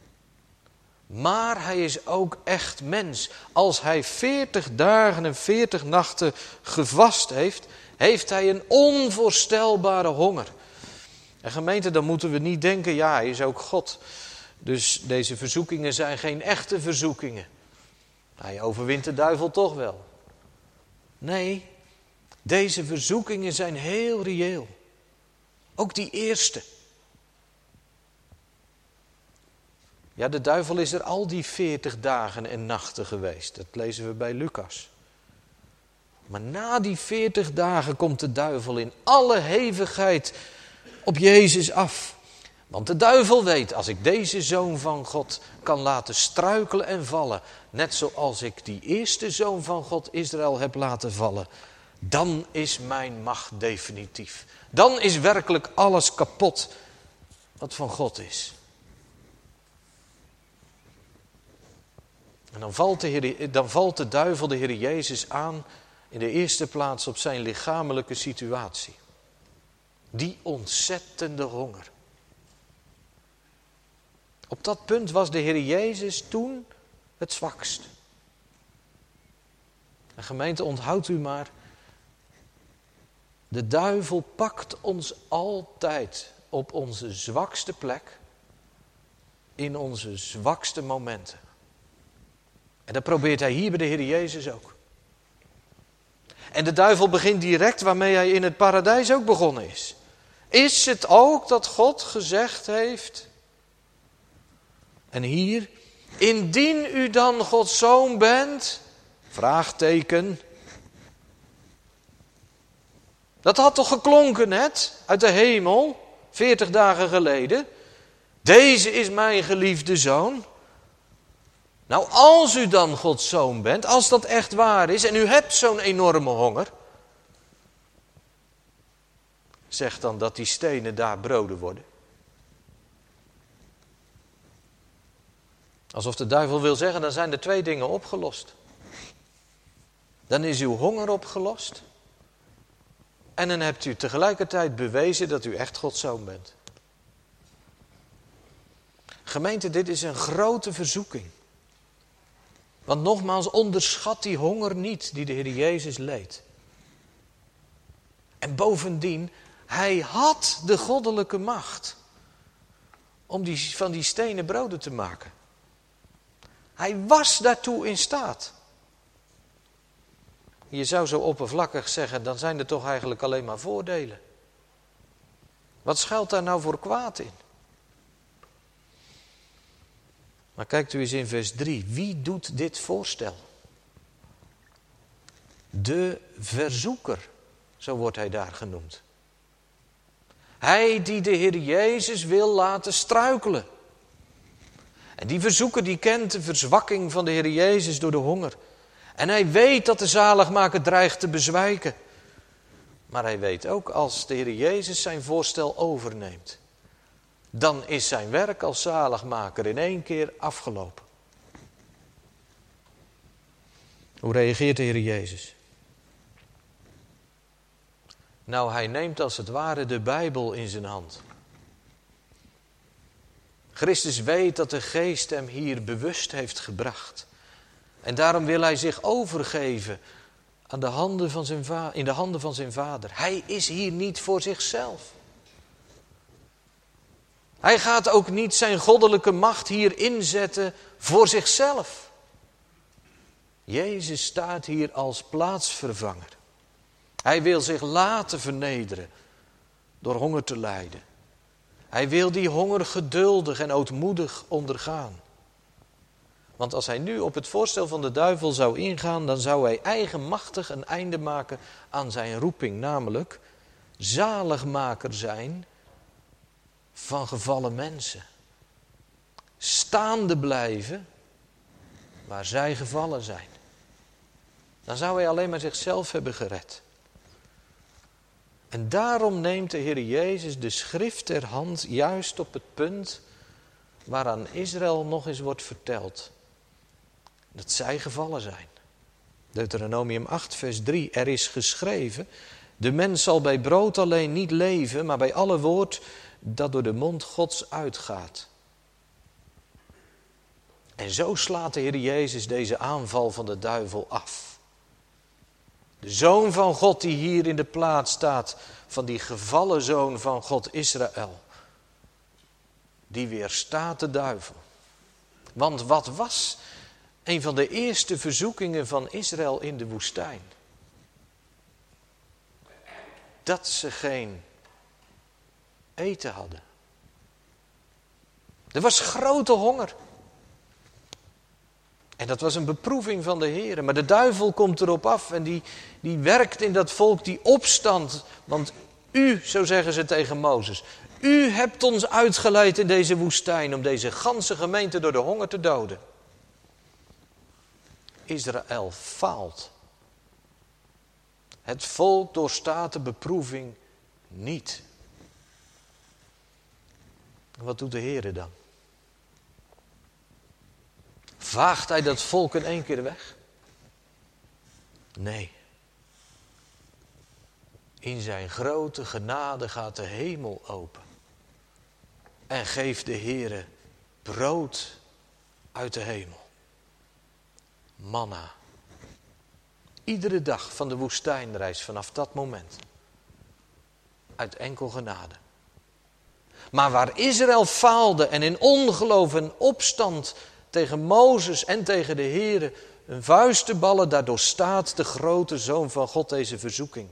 Maar hij is ook echt mens. Als hij 40 dagen en 40 nachten gevast heeft, heeft hij een onvoorstelbare honger. En gemeente, dan moeten we niet denken, ja, hij is ook God. Dus deze verzoekingen zijn geen echte verzoekingen. Hij overwint de duivel toch wel. Nee, deze verzoekingen zijn heel reëel. Ook die eerste. Ja, de duivel is er al die 40 dagen en nachten geweest. Dat lezen we bij Lucas. Maar na die 40 dagen komt de duivel in alle hevigheid op Jezus af. Want de duivel weet, als ik deze zoon van God kan laten struikelen en vallen, net zoals ik die eerste zoon van God Israël heb laten vallen, dan is mijn macht definitief. Dan is werkelijk alles kapot wat van God is. En dan valt de duivel de Heer Jezus aan in de eerste plaats op zijn lichamelijke situatie. Die ontzettende honger. Op dat punt was de Heer Jezus toen het zwakst. En gemeente, onthoudt u maar. De duivel pakt ons altijd op onze zwakste plek. In onze zwakste momenten. En dat probeert hij hier bij de Heer Jezus ook. En de duivel begint direct waarmee hij in het paradijs ook begonnen is. Is het ook dat God gezegd heeft? En hier, indien u dan Gods zoon bent? Vraagteken. Dat had toch geklonken net uit de hemel, 40 dagen geleden. Deze is mijn geliefde zoon. Nou, als u dan Gods zoon bent, als dat echt waar is en u hebt zo'n enorme honger, zeg dan dat die stenen daar broden worden. Alsof de duivel wil zeggen, dan zijn er 2 dingen opgelost. Dan is uw honger opgelost. En dan hebt u tegelijkertijd bewezen dat u echt Gods zoon bent. Gemeente, dit is een grote verzoeking. Want nogmaals, onderschat die honger niet die de Heer Jezus leed. En bovendien, hij had de goddelijke macht om van die stenen broden te maken. Hij was daartoe in staat. Je zou zo oppervlakkig zeggen, dan zijn er toch eigenlijk alleen maar voordelen. Wat schuilt daar nou voor kwaad in? Maar kijkt u eens in vers 3. Wie doet dit voorstel? De verzoeker, zo wordt hij daar genoemd. Hij die de Heer Jezus wil laten struikelen. En die verzoeker die kent de verzwakking van de Heer Jezus door de honger. En hij weet dat de zaligmaker dreigt te bezwijken. Maar hij weet ook, als de Heer Jezus zijn voorstel overneemt, dan is zijn werk als zaligmaker in 1 keer afgelopen. Hoe reageert de Heer Jezus? Nou, hij neemt als het ware de Bijbel in zijn hand. Christus weet dat de Geest hem hier bewust heeft gebracht. En daarom wil hij zich overgeven aan in de handen van zijn Vader. Hij is hier niet voor zichzelf. Hij gaat ook niet zijn goddelijke macht hier inzetten voor zichzelf. Jezus staat hier als plaatsvervanger. Hij wil zich laten vernederen door honger te lijden. Hij wil die honger geduldig en ootmoedig ondergaan. Want als hij nu op het voorstel van de duivel zou ingaan, dan zou hij eigenmachtig een einde maken aan zijn roeping. Namelijk zaligmaker zijn van gevallen mensen. Staande blijven waar zij gevallen zijn. Dan zou hij alleen maar zichzelf hebben gered. En daarom neemt de Heer Jezus de schrift ter hand juist op het punt waaraan Israël nog eens wordt verteld. Dat zij gevallen zijn. Deuteronomium 8 vers 3. Er is geschreven, de mens zal bij brood alleen niet leven, maar bij alle woord dat door de mond Gods uitgaat. En zo slaat de Heer Jezus deze aanval van de duivel af. De Zoon van God die hier in de plaats staat van die gevallen Zoon van God Israël. Die weerstaat de duivel. Want wat was een van de eerste verzoekingen van Israël in de woestijn? Dat ze geen eten hadden. Er was grote honger. En dat was een beproeving van de Heer. Maar de duivel komt erop af en die werkt in dat volk die opstand. Want u, zo zeggen ze tegen Mozes, u hebt ons uitgeleid in deze woestijn om deze ganse gemeente door de honger te doden. Israël faalt. Het volk doorstaat de beproeving niet. Wat doet de Heer dan? Vaagt hij dat volk in 1 keer weg? Nee. In zijn grote genade gaat de hemel open. En geeft de Heere brood uit de hemel. Manna. Iedere dag van de woestijnreis vanaf dat moment. Uit enkel genade. Maar waar Israël faalde en in ongeloof en opstand tegen Mozes en tegen de Heere een vuist te ballen, daardoor staat de grote Zoon van God deze verzoeking.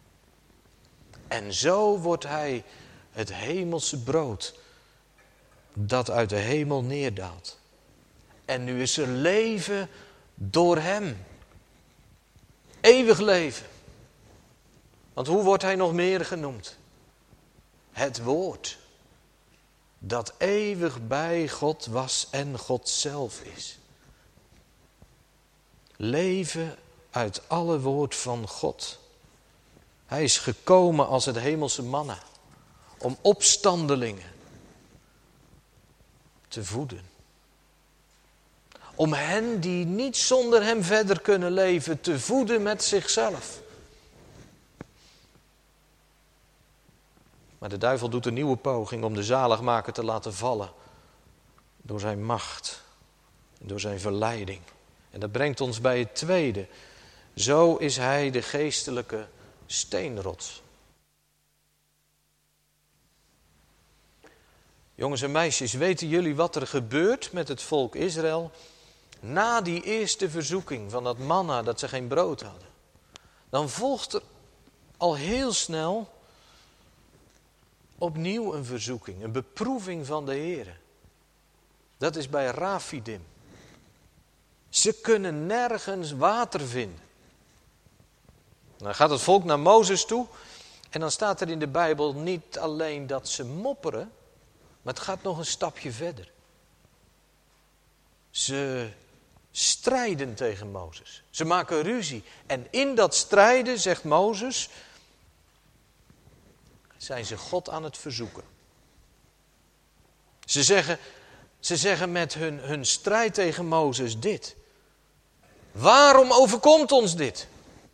En zo wordt hij het hemelse brood dat uit de hemel neerdaalt. En nu is er leven door hem. Eeuwig leven. Want hoe wordt hij nog meer genoemd? Het woord dat eeuwig bij God was en God zelf is. leven uit alle woord van God. Hij is gekomen als het hemelse manna om opstandelingen te voeden. Om hen die niet zonder hem verder kunnen leven te voeden met zichzelf. Maar de duivel doet een nieuwe poging om de zaligmaker te laten vallen. Door zijn macht. Door zijn verleiding. En dat brengt ons bij het tweede. Zo is hij de geestelijke steenrots. Jongens en meisjes, weten jullie wat er gebeurt met het volk Israël na die eerste verzoeking van dat manna dat ze geen brood hadden? Dan volgt er al heel snel opnieuw een verzoeking, een beproeving van de Heere. Dat is bij Rafidim. Ze kunnen nergens water vinden. Dan gaat het volk naar Mozes toe en dan staat er in de Bijbel niet alleen dat ze mopperen, maar het gaat nog een stapje verder. Ze strijden tegen Mozes. Ze maken ruzie. En in dat strijden, zegt Mozes, zijn ze God aan het verzoeken. Ze zeggen met hun strijd tegen Mozes dit. Waarom overkomt ons dit?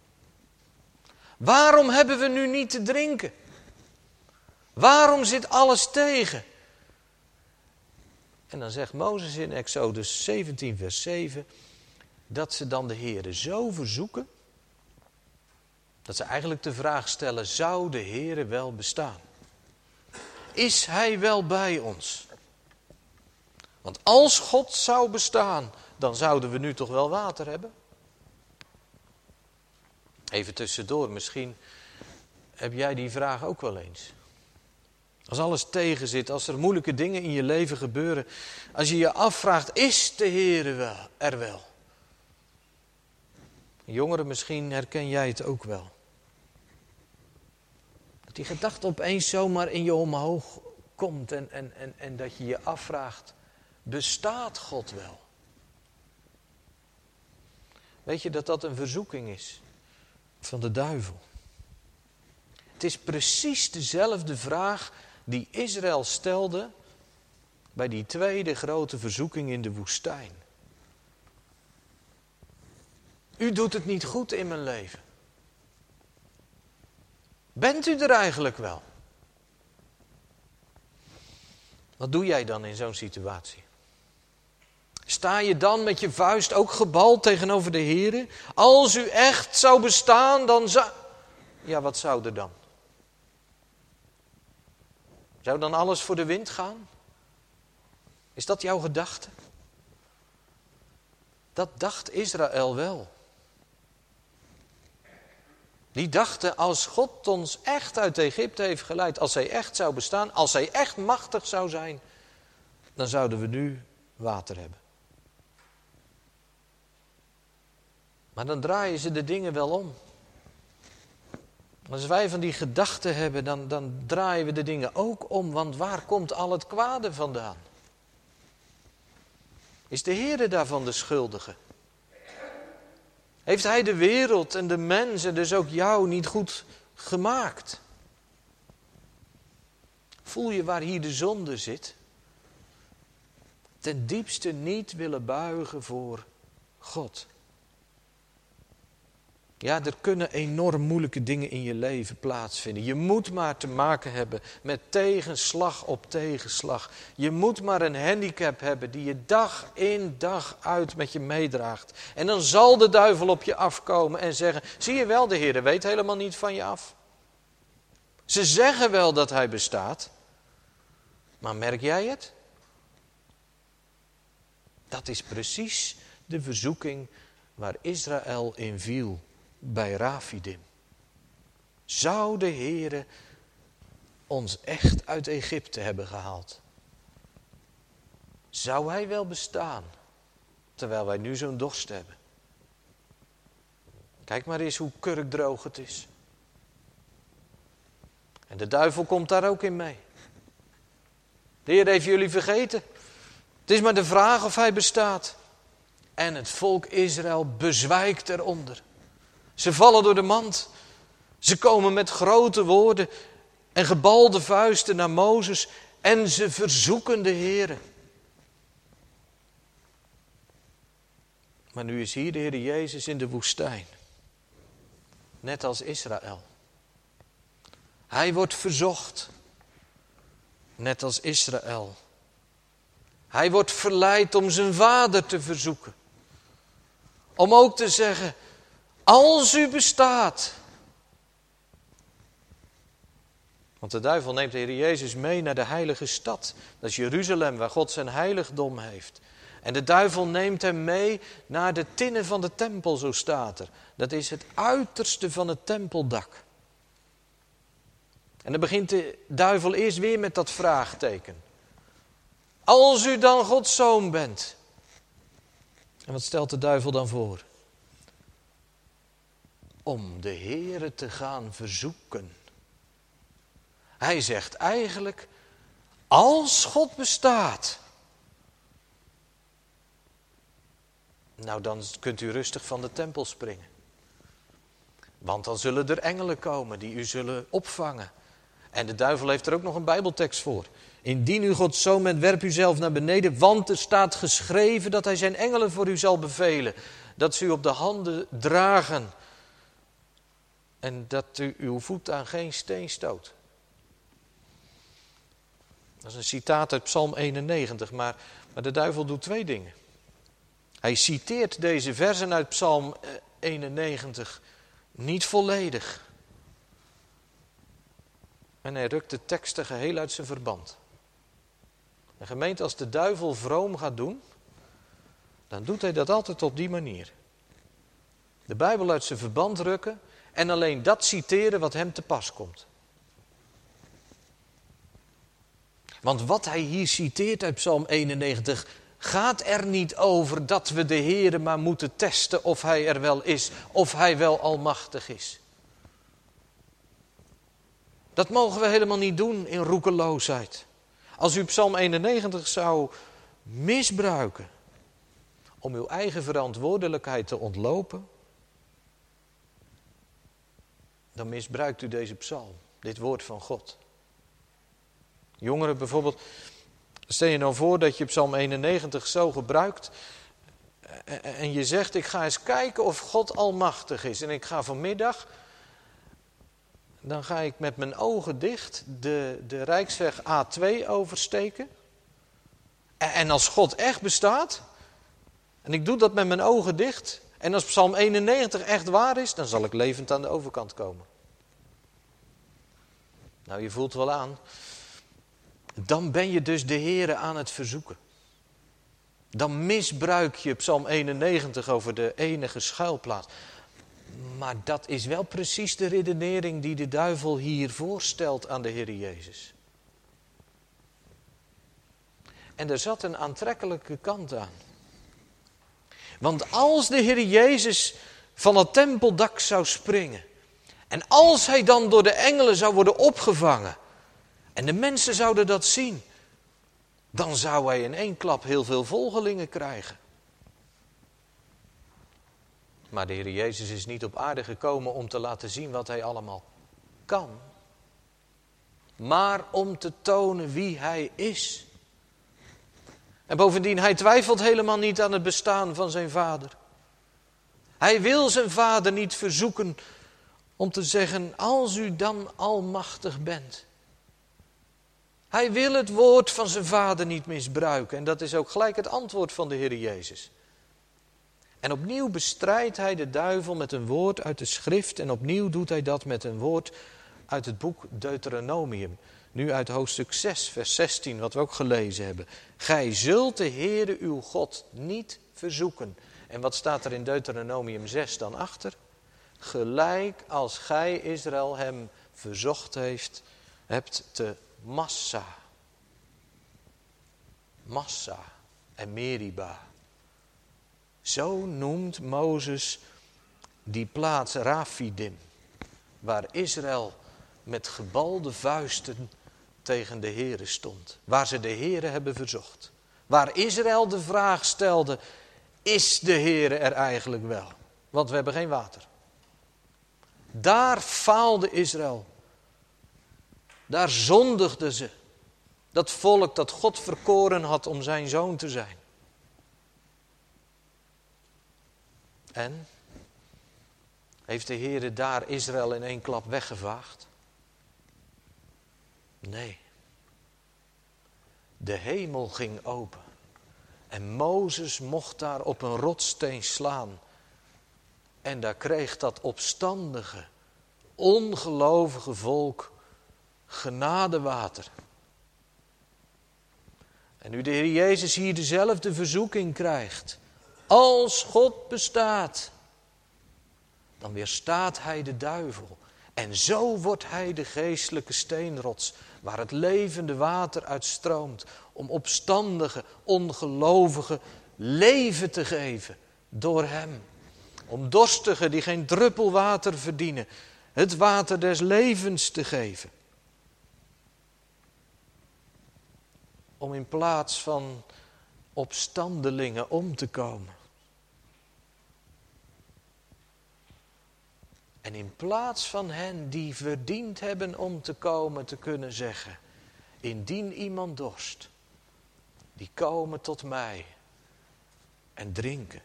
Waarom hebben we nu niet te drinken? Waarom zit alles tegen? En dan zegt Mozes in Exodus 17 vers 7... dat ze dan de Heere zo verzoeken, dat ze eigenlijk de vraag stellen, zou de Heere wel bestaan? Is hij wel bij ons? Want als God zou bestaan, dan zouden we nu toch wel water hebben? Even tussendoor, misschien heb jij die vraag ook wel eens. Als alles tegen zit, als er moeilijke dingen in je leven gebeuren, als je je afvraagt, is de Heere er wel? Jongeren, misschien herken jij het ook wel. Dat die gedachte opeens zomaar in je omhoog komt en dat je je afvraagt, bestaat God wel? Weet je dat dat een verzoeking is van de duivel? Het is precies dezelfde vraag die Israël stelde bij die tweede grote verzoeking in de woestijn. U doet het niet goed in mijn leven. Bent u er eigenlijk wel? Wat doe jij dan in zo'n situatie? Sta je dan met je vuist ook gebald tegenover de Heere? Als u echt zou bestaan, dan zou... Ja, wat zou er dan? Zou dan alles voor de wind gaan? Is dat jouw gedachte? Dat dacht Israël wel. Die dachten, als God ons echt uit Egypte heeft geleid, als hij echt zou bestaan, als hij echt machtig zou zijn, dan zouden we nu water hebben. Maar dan draaien ze de dingen wel om. Als wij van die gedachten hebben, dan draaien we de dingen ook om, want waar komt al het kwade vandaan? Is de Heere daarvan de schuldige? Heeft hij de wereld en de mensen, dus ook jou, niet goed gemaakt? Voel je waar hier de zonde zit? Ten diepste niet willen buigen voor God. Ja, er kunnen enorm moeilijke dingen in je leven plaatsvinden. Je moet maar te maken hebben met tegenslag op tegenslag. Je moet maar een handicap hebben die je dag in dag uit met je meedraagt. En dan zal de duivel op je afkomen en zeggen, zie je wel, de Heer weet helemaal niet van je af. Ze zeggen wel dat hij bestaat, maar merk jij het? Dat is precies de verzoeking waar Israël in viel. Bij Rafidim. Zou de Heere ons echt uit Egypte hebben gehaald? Zou hij wel bestaan, terwijl wij nu zo'n dorst hebben? Kijk maar eens hoe kurkdroog het is. En de duivel komt daar ook in mee. De Heer heeft jullie vergeten. Het is maar de vraag of hij bestaat. En het volk Israël bezwijkt eronder. Ze vallen door de mand. Ze komen met grote woorden en gebalde vuisten naar Mozes. En ze verzoeken de Heere. Maar nu is hier de Heer Jezus in de woestijn. Net als Israël. Hij wordt verzocht. Net als Israël. Hij wordt verleid om zijn vader te verzoeken. Om ook te zeggen, als u bestaat. Want de duivel neemt de Heer Jezus mee naar de heilige stad. Dat is Jeruzalem, waar God zijn heiligdom heeft. En de duivel neemt hem mee naar de tinnen van de tempel, zo staat er. Dat is het uiterste van het tempeldak. En dan begint de duivel eerst weer met dat vraagteken. Als u dan Gods zoon bent. En wat stelt de duivel dan voor? Om de Heere te gaan verzoeken. Hij zegt eigenlijk, als God bestaat. Nou, dan kunt u rustig van de tempel springen. Want dan zullen er engelen komen die u zullen opvangen. En de duivel heeft er ook nog een bijbeltekst voor. Indien u Gods zoon bent, werp u zelf naar beneden, want er staat geschreven dat hij zijn engelen voor u zal bevelen. Dat ze u op de handen dragen. En dat u uw voet aan geen steen stoot. Dat is een citaat uit Psalm 91, maar de duivel doet twee dingen. Hij citeert deze versen uit Psalm 91 niet volledig. En hij rukt de teksten geheel uit zijn verband. En gemeente, als de duivel vroom gaat doen, dan doet hij dat altijd op die manier. De Bijbel uit zijn verband rukken en alleen dat citeren wat hem te pas komt. Want wat hij hier citeert uit Psalm 91 gaat er niet over dat we de Heere maar moeten testen of hij er wel is, of hij wel almachtig is. Dat mogen we helemaal niet doen in roekeloosheid. Als u Psalm 91 zou misbruiken om uw eigen verantwoordelijkheid te ontlopen, dan misbruikt u deze psalm, dit woord van God. Jongeren bijvoorbeeld, stel je nou voor dat je Psalm 91 zo gebruikt en je zegt, ik ga eens kijken of God almachtig is. En ik ga vanmiddag, dan ga ik met mijn ogen dicht de Rijksweg A2 oversteken. En als God echt bestaat, en ik doe dat met mijn ogen dicht, en als Psalm 91 echt waar is, dan zal ik levend aan de overkant komen. Nou, je voelt wel aan. Dan ben je dus de Heere aan het verzoeken. Dan misbruik je Psalm 91 over de enige schuilplaats. Maar dat is wel precies de redenering die de duivel hier voorstelt aan de Heer Jezus. En er zat een aantrekkelijke kant aan. Want als de Heer Jezus van het tempeldak zou springen, en als hij dan door de engelen zou worden opgevangen, en de mensen zouden dat zien, dan zou hij in één klap heel veel volgelingen krijgen. Maar de Heer Jezus is niet op aarde gekomen om te laten zien wat hij allemaal kan, maar om te tonen wie hij is. En bovendien, hij twijfelt helemaal niet aan het bestaan van zijn vader. Hij wil zijn vader niet verzoeken om te zeggen, als u dan almachtig bent. Hij wil het woord van zijn vader niet misbruiken. En dat is ook gelijk het antwoord van de Heer Jezus. En opnieuw bestrijdt hij de duivel met een woord uit de schrift. En opnieuw doet hij dat met een woord uit het boek Deuteronomium. Nu uit hoofdstuk 6, vers 16, wat we ook gelezen hebben. Gij zult de Heere uw God niet verzoeken. En wat staat er in Deuteronomium 6 dan achter? Gelijk als gij Israël hem verzocht hebt te Massa. Massa en Meriba. Zo noemt Mozes die plaats Rafidim, waar Israël met gebalde vuisten tegen de Heere stond. Waar ze de Heere hebben verzocht. Waar Israël de vraag stelde, is de Heere er eigenlijk wel? Want we hebben geen water. Daar faalde Israël. Daar zondigden ze. Dat volk dat God verkoren had om zijn zoon te zijn. En heeft de Heere daar Israël in één klap weggevaagd? Nee. De hemel ging open. En Mozes mocht daar op een rotssteen slaan. En daar kreeg dat opstandige, ongelovige volk genadewater. En nu de Heer Jezus hier dezelfde verzoeking krijgt. Als God bestaat, dan weerstaat hij de duivel. En zo wordt hij de geestelijke steenrots, waar het levende water uitstroomt, om opstandige, ongelovigen leven te geven door hem. Om dorstigen die geen druppel water verdienen, het water des levens te geven. Om in plaats van opstandelingen om te komen. En in plaats van hen die verdiend hebben om te komen, te kunnen zeggen: indien iemand dorst, die komen tot mij en drinken.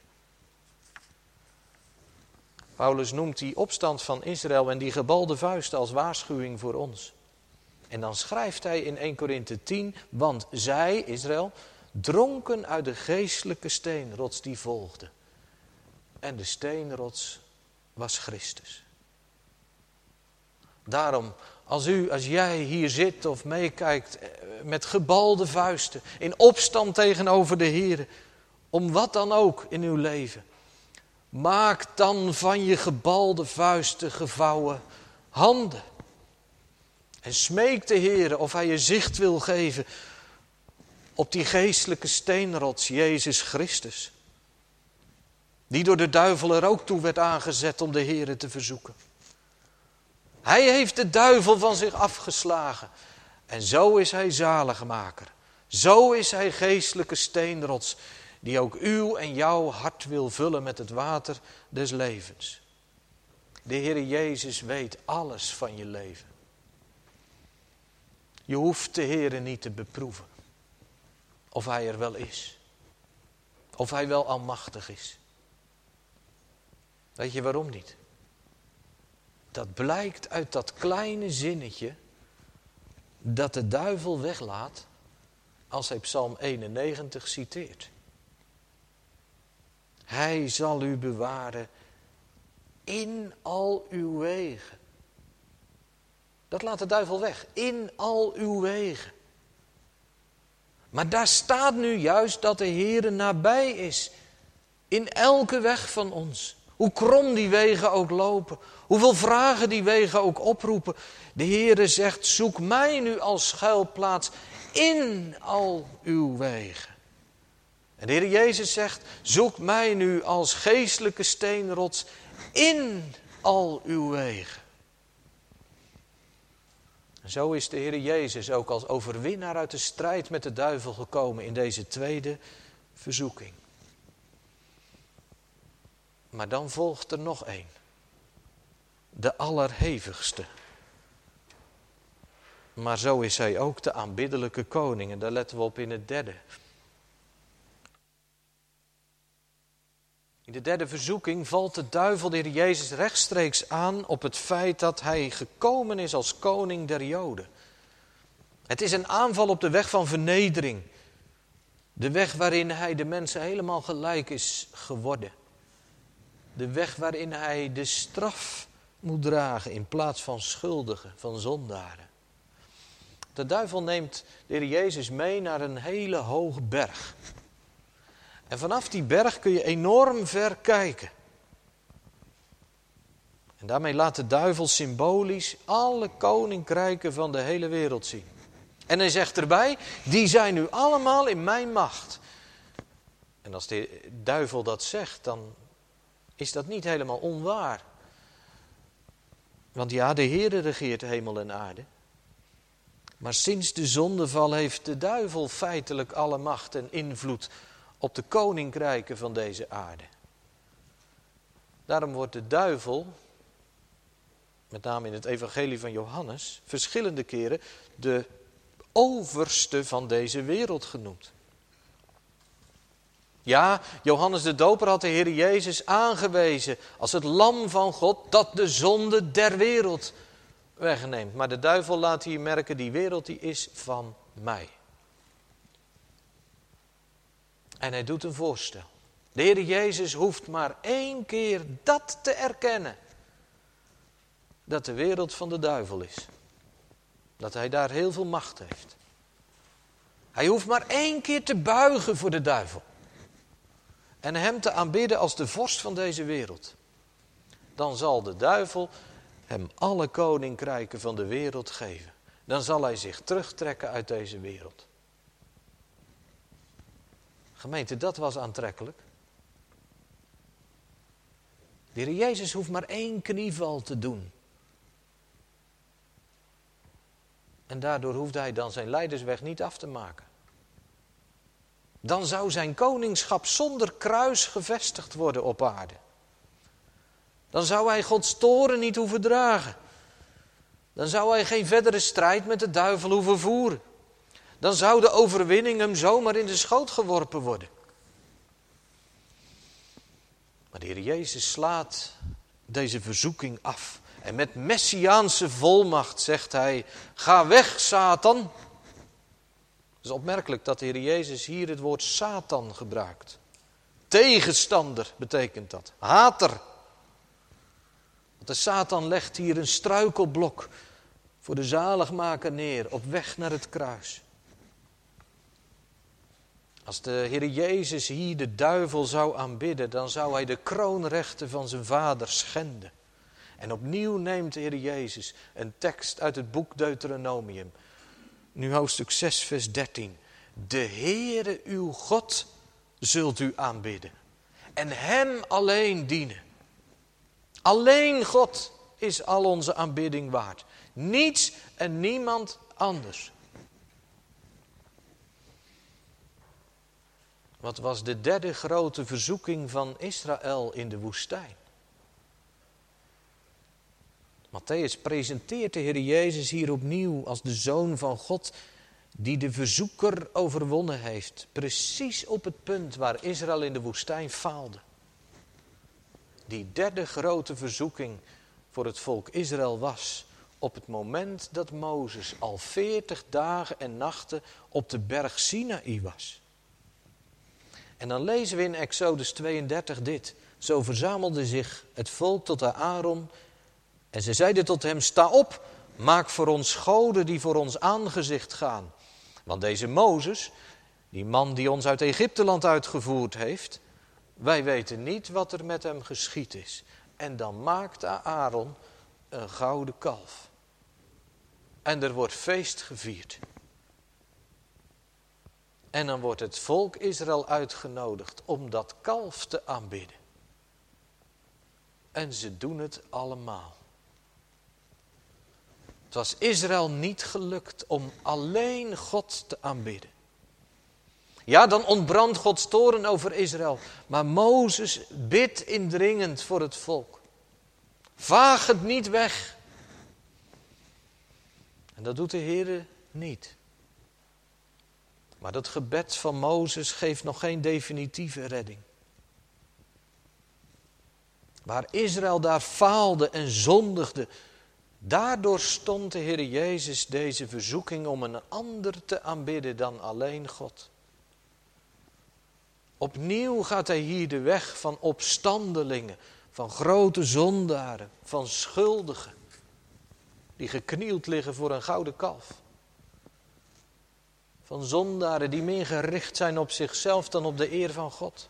Paulus noemt die opstand van Israël en die gebalde vuisten als waarschuwing voor ons. En dan schrijft hij in 1 Korinthe 10, want zij, Israël, dronken uit de geestelijke steenrots die volgde. En de steenrots was Christus. Daarom, als jij hier zit of meekijkt met gebalde vuisten, in opstand tegenover de Heer, om wat dan ook in uw leven, maak dan van je gebalde vuisten gevouwen handen. En smeek de Heer of hij je zicht wil geven op die geestelijke steenrots, Jezus Christus. Die door de duivel er ook toe werd aangezet om de Heer te verzoeken. Hij heeft de duivel van zich afgeslagen. En zo is hij zaligmaker. Zo is hij geestelijke steenrots, die ook uw en jouw hart wil vullen met het water des levens. De Heer Jezus weet alles van je leven. Je hoeft de Heer niet te beproeven. Of hij er wel is. Of hij wel almachtig is. Weet je waarom niet? Dat blijkt uit dat kleine zinnetje dat de duivel weglaat als hij Psalm 91 citeert. Hij zal u bewaren in al uw wegen. Dat laat de duivel weg. In al uw wegen. Maar daar staat nu juist dat de Heere nabij is. In elke weg van ons. Hoe krom die wegen ook lopen. Hoeveel vragen die wegen ook oproepen. De Heere zegt, zoek mij nu als schuilplaats in al uw wegen. En de Heer Jezus zegt, zoek mij nu als geestelijke steenrots in al uw wegen. En zo is de Heer Jezus ook als overwinnaar uit de strijd met de duivel gekomen in deze tweede verzoeking. Maar dan volgt er nog één. De allerhevigste. Maar zo is hij ook de aanbiddelijke koning. En daar letten we op in het derde. In de derde verzoeking valt de duivel de Heer Jezus rechtstreeks aan op het feit dat hij gekomen is als koning der Joden. Het is een aanval op de weg van vernedering. De weg waarin hij de mensen helemaal gelijk is geworden. De weg waarin hij de straf moet dragen in plaats van schuldigen, van zondaren. De duivel neemt de Heer Jezus mee naar een hele hoge berg. En vanaf die berg kun je enorm ver kijken. En daarmee laat de duivel symbolisch alle koninkrijken van de hele wereld zien. En hij zegt erbij, die zijn nu allemaal in mijn macht. En als de duivel dat zegt, dan is dat niet helemaal onwaar. Want ja, de Heere regeert hemel en aarde. Maar sinds de zondeval heeft de duivel feitelijk alle macht en invloed op de koninkrijken van deze aarde. Daarom wordt de duivel, met name in het evangelie van Johannes, verschillende keren de overste van deze wereld genoemd. Ja, Johannes de Doper had de Heer Jezus aangewezen als het lam van God dat de zonde der wereld wegneemt. Maar de duivel laat hier merken, die wereld die is van mij. En hij doet een voorstel. De Heer Jezus hoeft maar 1 keer dat te erkennen. Dat de wereld van de duivel is. Dat hij daar heel veel macht heeft. Hij hoeft maar 1 keer te buigen voor de duivel. En hem te aanbidden als de vorst van deze wereld. Dan zal de duivel hem alle koninkrijken van de wereld geven. Dan zal hij zich terugtrekken uit deze wereld. Gemeente, dat was aantrekkelijk. De Heer Jezus hoeft maar 1 knieval te doen. En daardoor hoeft hij dan zijn leidersweg niet af te maken. Dan zou zijn koningschap zonder kruis gevestigd worden op aarde. Dan zou hij Gods toorn niet hoeven dragen. Dan zou hij geen verdere strijd met de duivel hoeven voeren. Dan zou de overwinning hem zomaar in de schoot geworpen worden. Maar de Heer Jezus slaat deze verzoeking af. En met messiaanse volmacht zegt hij, ga weg Satan. Het is opmerkelijk dat de Heer Jezus hier het woord Satan gebruikt. Tegenstander betekent dat, hater. Want de Satan legt hier een struikelblok voor de zaligmaker neer op weg naar het kruis. Als de Heer Jezus hier de duivel zou aanbidden, dan zou hij de kroonrechten van zijn vader schenden. En opnieuw neemt de Heer Jezus een tekst uit het boek Deuteronomium. Nu hoofdstuk 6 vers 13. De Heere uw God zult u aanbidden. En hem alleen dienen. Alleen God is al onze aanbidding waard. Niets en niemand anders. Wat was de 3e grote verzoeking van Israël in de woestijn? Mattheüs presenteert de Heer Jezus hier opnieuw als de Zoon van God die de verzoeker overwonnen heeft. Precies op het punt waar Israël in de woestijn faalde. Die 3e grote verzoeking voor het volk Israël was op het moment dat Mozes al 40 dagen en nachten op de berg Sinaï was. En dan lezen we in Exodus 32 dit. Zo verzamelde zich het volk tot Aaron en ze zeiden tot hem, sta op, maak voor ons goden die voor ons aangezicht gaan. Want deze Mozes, die man die ons uit Egypteland uitgevoerd heeft, wij weten niet wat er met hem geschied is. En dan maakt Aaron een gouden kalf. En er wordt feest gevierd. En dan wordt het volk Israël uitgenodigd om dat kalf te aanbidden. En ze doen het allemaal. Het was Israël niet gelukt om alleen God te aanbidden. Ja, dan ontbrandt Gods toorn over Israël. Maar Mozes bidt indringend voor het volk. Vaag het niet weg. En dat doet de Heer niet. Maar dat gebed van Mozes geeft nog geen definitieve redding. Waar Israël daar faalde en zondigde, daardoor stond de Heer Jezus deze verzoeking om een ander te aanbidden dan alleen God. Opnieuw gaat hij hier de weg van opstandelingen, van grote zondaren, van schuldigen, die geknield liggen voor een gouden kalf. Van zondaren die meer gericht zijn op zichzelf dan op de eer van God.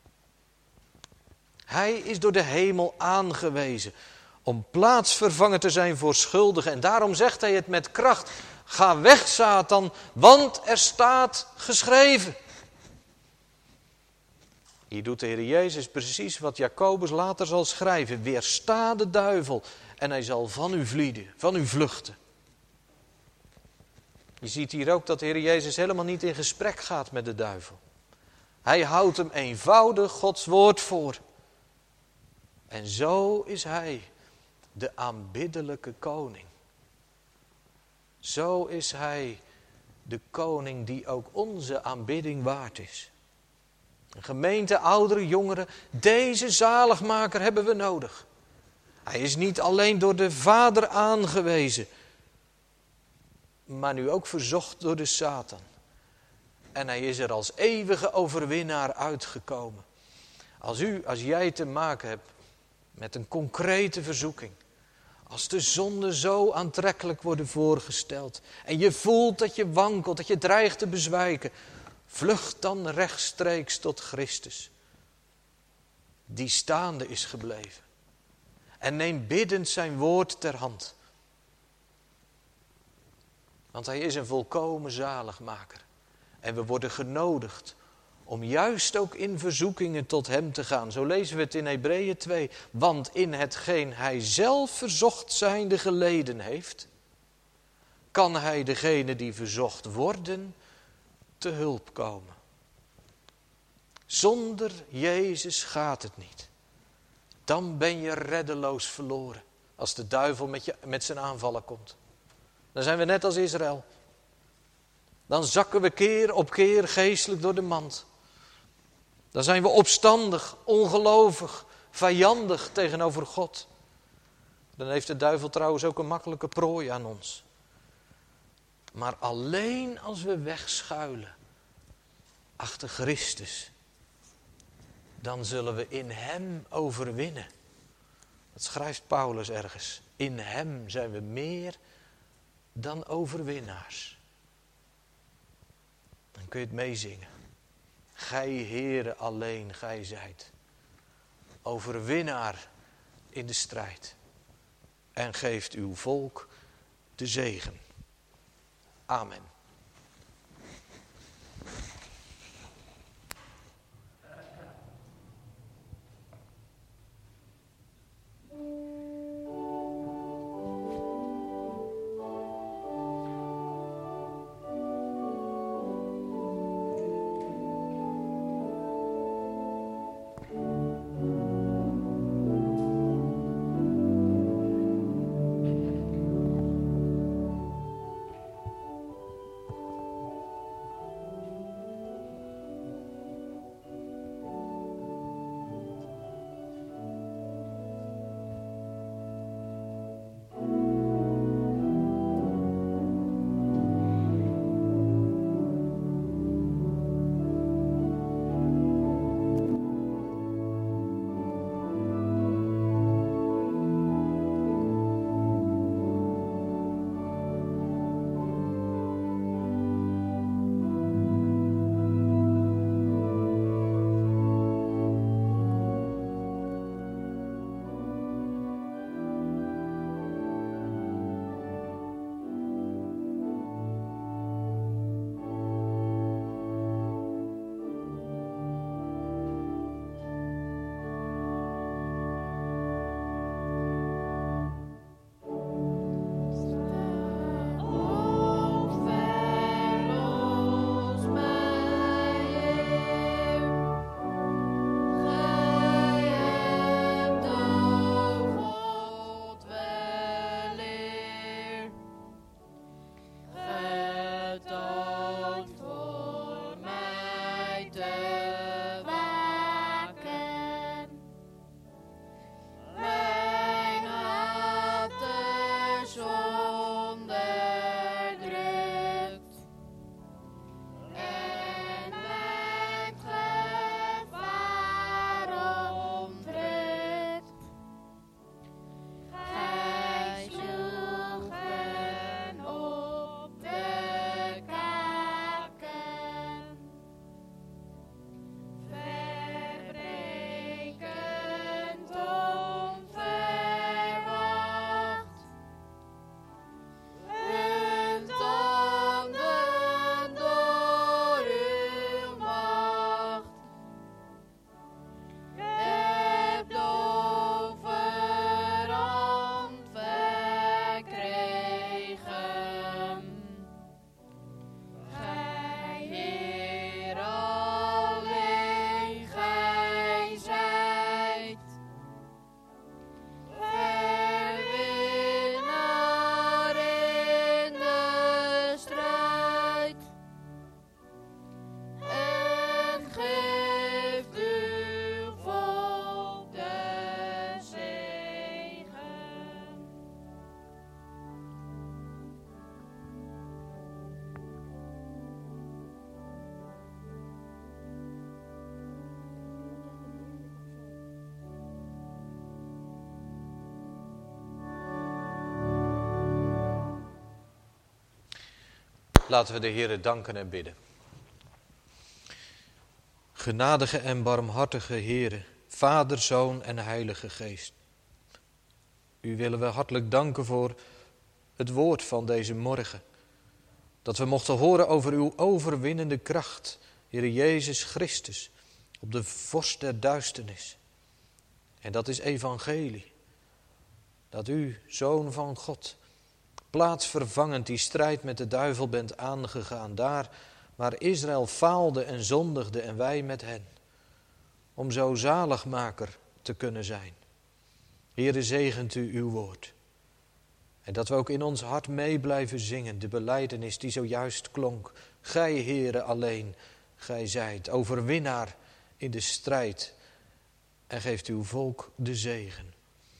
Hij is door de hemel aangewezen om plaatsvervanger te zijn voor schuldigen. En daarom zegt hij het met kracht. Ga weg, Satan, want er staat geschreven. Hier doet de Heer Jezus precies wat Jacobus later zal schrijven. Weersta de duivel en hij zal van u vlieden, van u vluchten. Je ziet hier ook dat de Heer Jezus helemaal niet in gesprek gaat met de duivel. Hij houdt hem eenvoudig Gods woord voor. En zo is hij de aanbiddelijke koning. Zo is hij de koning die ook onze aanbidding waard is. Een gemeente, ouderen, jongeren, deze zaligmaker hebben we nodig. Hij is niet alleen door de Vader aangewezen, maar nu ook verzocht door de Satan. En hij is er als eeuwige overwinnaar uitgekomen. Als jij te maken hebt met een concrete verzoeking. Als de zonden zo aantrekkelijk worden voorgesteld. En je voelt dat je wankelt, dat je dreigt te bezwijken. Vlucht dan rechtstreeks tot Christus. Die staande is gebleven. En neem biddend zijn woord ter hand. Want hij is een volkomen zaligmaker. En we worden genodigd om juist ook in verzoekingen tot hem te gaan. Zo lezen we het in Hebreeën 2. Want in hetgeen hij zelf verzocht zijnde geleden heeft, kan hij degene die verzocht worden te hulp komen. Zonder Jezus gaat het niet. Dan ben je reddeloos verloren. Als de duivel met zijn aanvallen komt. Dan zijn we net als Israël. Dan zakken we keer op keer geestelijk door de mand. Dan zijn we opstandig, ongelovig, vijandig tegenover God. Dan heeft de duivel trouwens ook een makkelijke prooi aan ons. Maar alleen als we wegschuilen achter Christus, dan zullen we in hem overwinnen. Dat schrijft Paulus ergens. In hem zijn we meer dan overwinnaars. Dan kun je het meezingen. Gij Heere alleen, gij zijt overwinnaar in de strijd. En geeft uw volk de zegen. Amen. Laten we de Heere danken en bidden. Genadige en barmhartige Heere, Vader, Zoon en Heilige Geest. U willen we hartelijk danken voor het woord van deze morgen. Dat we mochten horen over uw overwinnende kracht, Heere Jezus Christus, op de vorst der duisternis. En dat is evangelie. Dat u, Zoon van God, plaatsvervangend die strijd met de duivel bent aangegaan. Daar waar Israël faalde en zondigde en wij met hen. Om zo zaligmaker te kunnen zijn. Heere, zegent u uw woord. En dat we ook in ons hart mee blijven zingen. De belijdenis die zojuist klonk. Gij, Heere, alleen, gij zijt overwinnaar in de strijd. En geeft uw volk de zegen.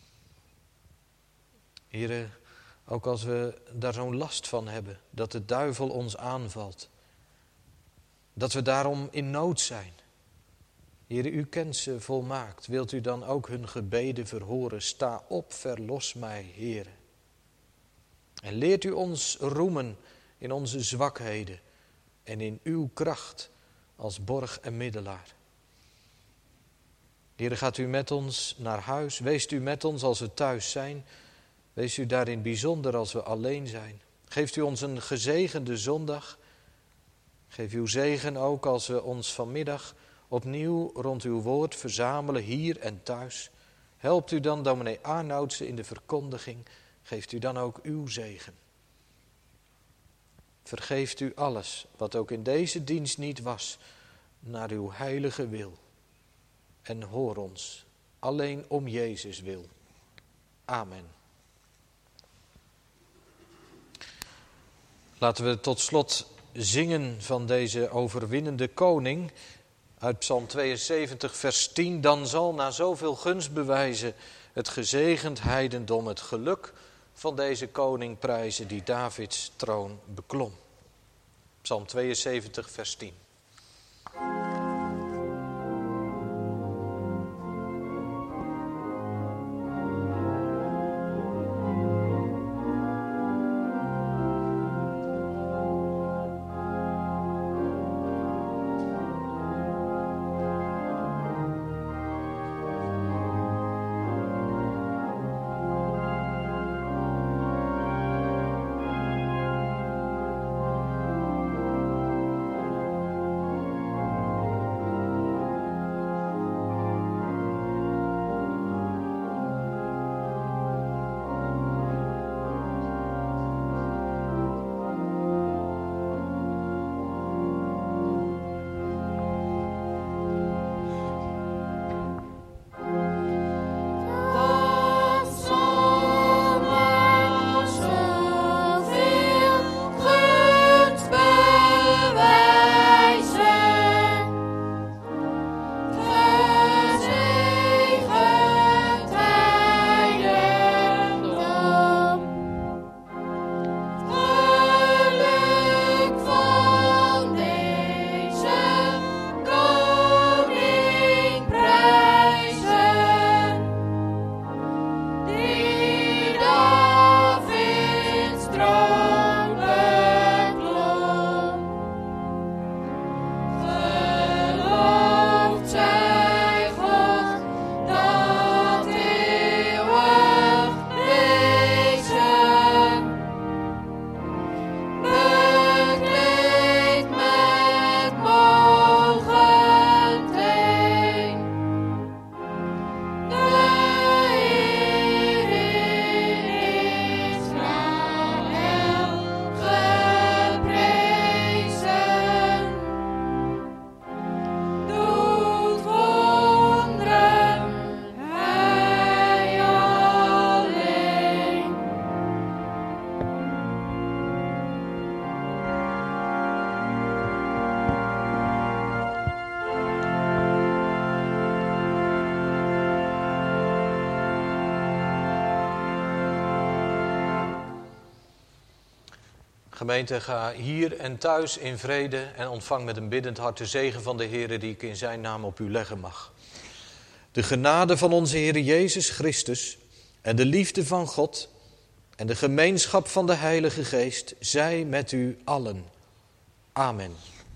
Heere, ook als we daar zo'n last van hebben, dat de duivel ons aanvalt. Dat we daarom in nood zijn. Heere, u kent ze volmaakt. Wilt u dan ook hun gebeden verhoren? Sta op, verlos mij, Heere. En leert u ons roemen in onze zwakheden en in uw kracht als borg en middelaar. Heere, gaat u met ons naar huis. Weest u met ons als we thuis zijn. Wees u daarin bijzonder als we alleen zijn. Geeft u ons een gezegende zondag. Geef uw zegen ook als we ons vanmiddag opnieuw rond uw woord verzamelen, hier en thuis. Helpt u dan dominee Arnoudsen in de verkondiging. Geeft u dan ook uw zegen. Vergeeft u alles wat ook in deze dienst niet was, naar uw heilige wil. En hoor ons, alleen om Jezus wil. Amen. Laten we tot slot zingen van deze overwinnende koning. Uit Psalm 72 vers 10. Dan zal na zoveel gunst bewijzen het gezegend heidendom het geluk van deze koning prijzen die Davids troon beklom. Psalm 72 vers 10. Gemeente, ga hier en thuis in vrede en ontvang met een biddend hart de zegen van de Heere die ik in zijn naam op u leggen mag. De genade van onze Heer Jezus Christus en de liefde van God en de gemeenschap van de Heilige Geest zij met u allen. Amen.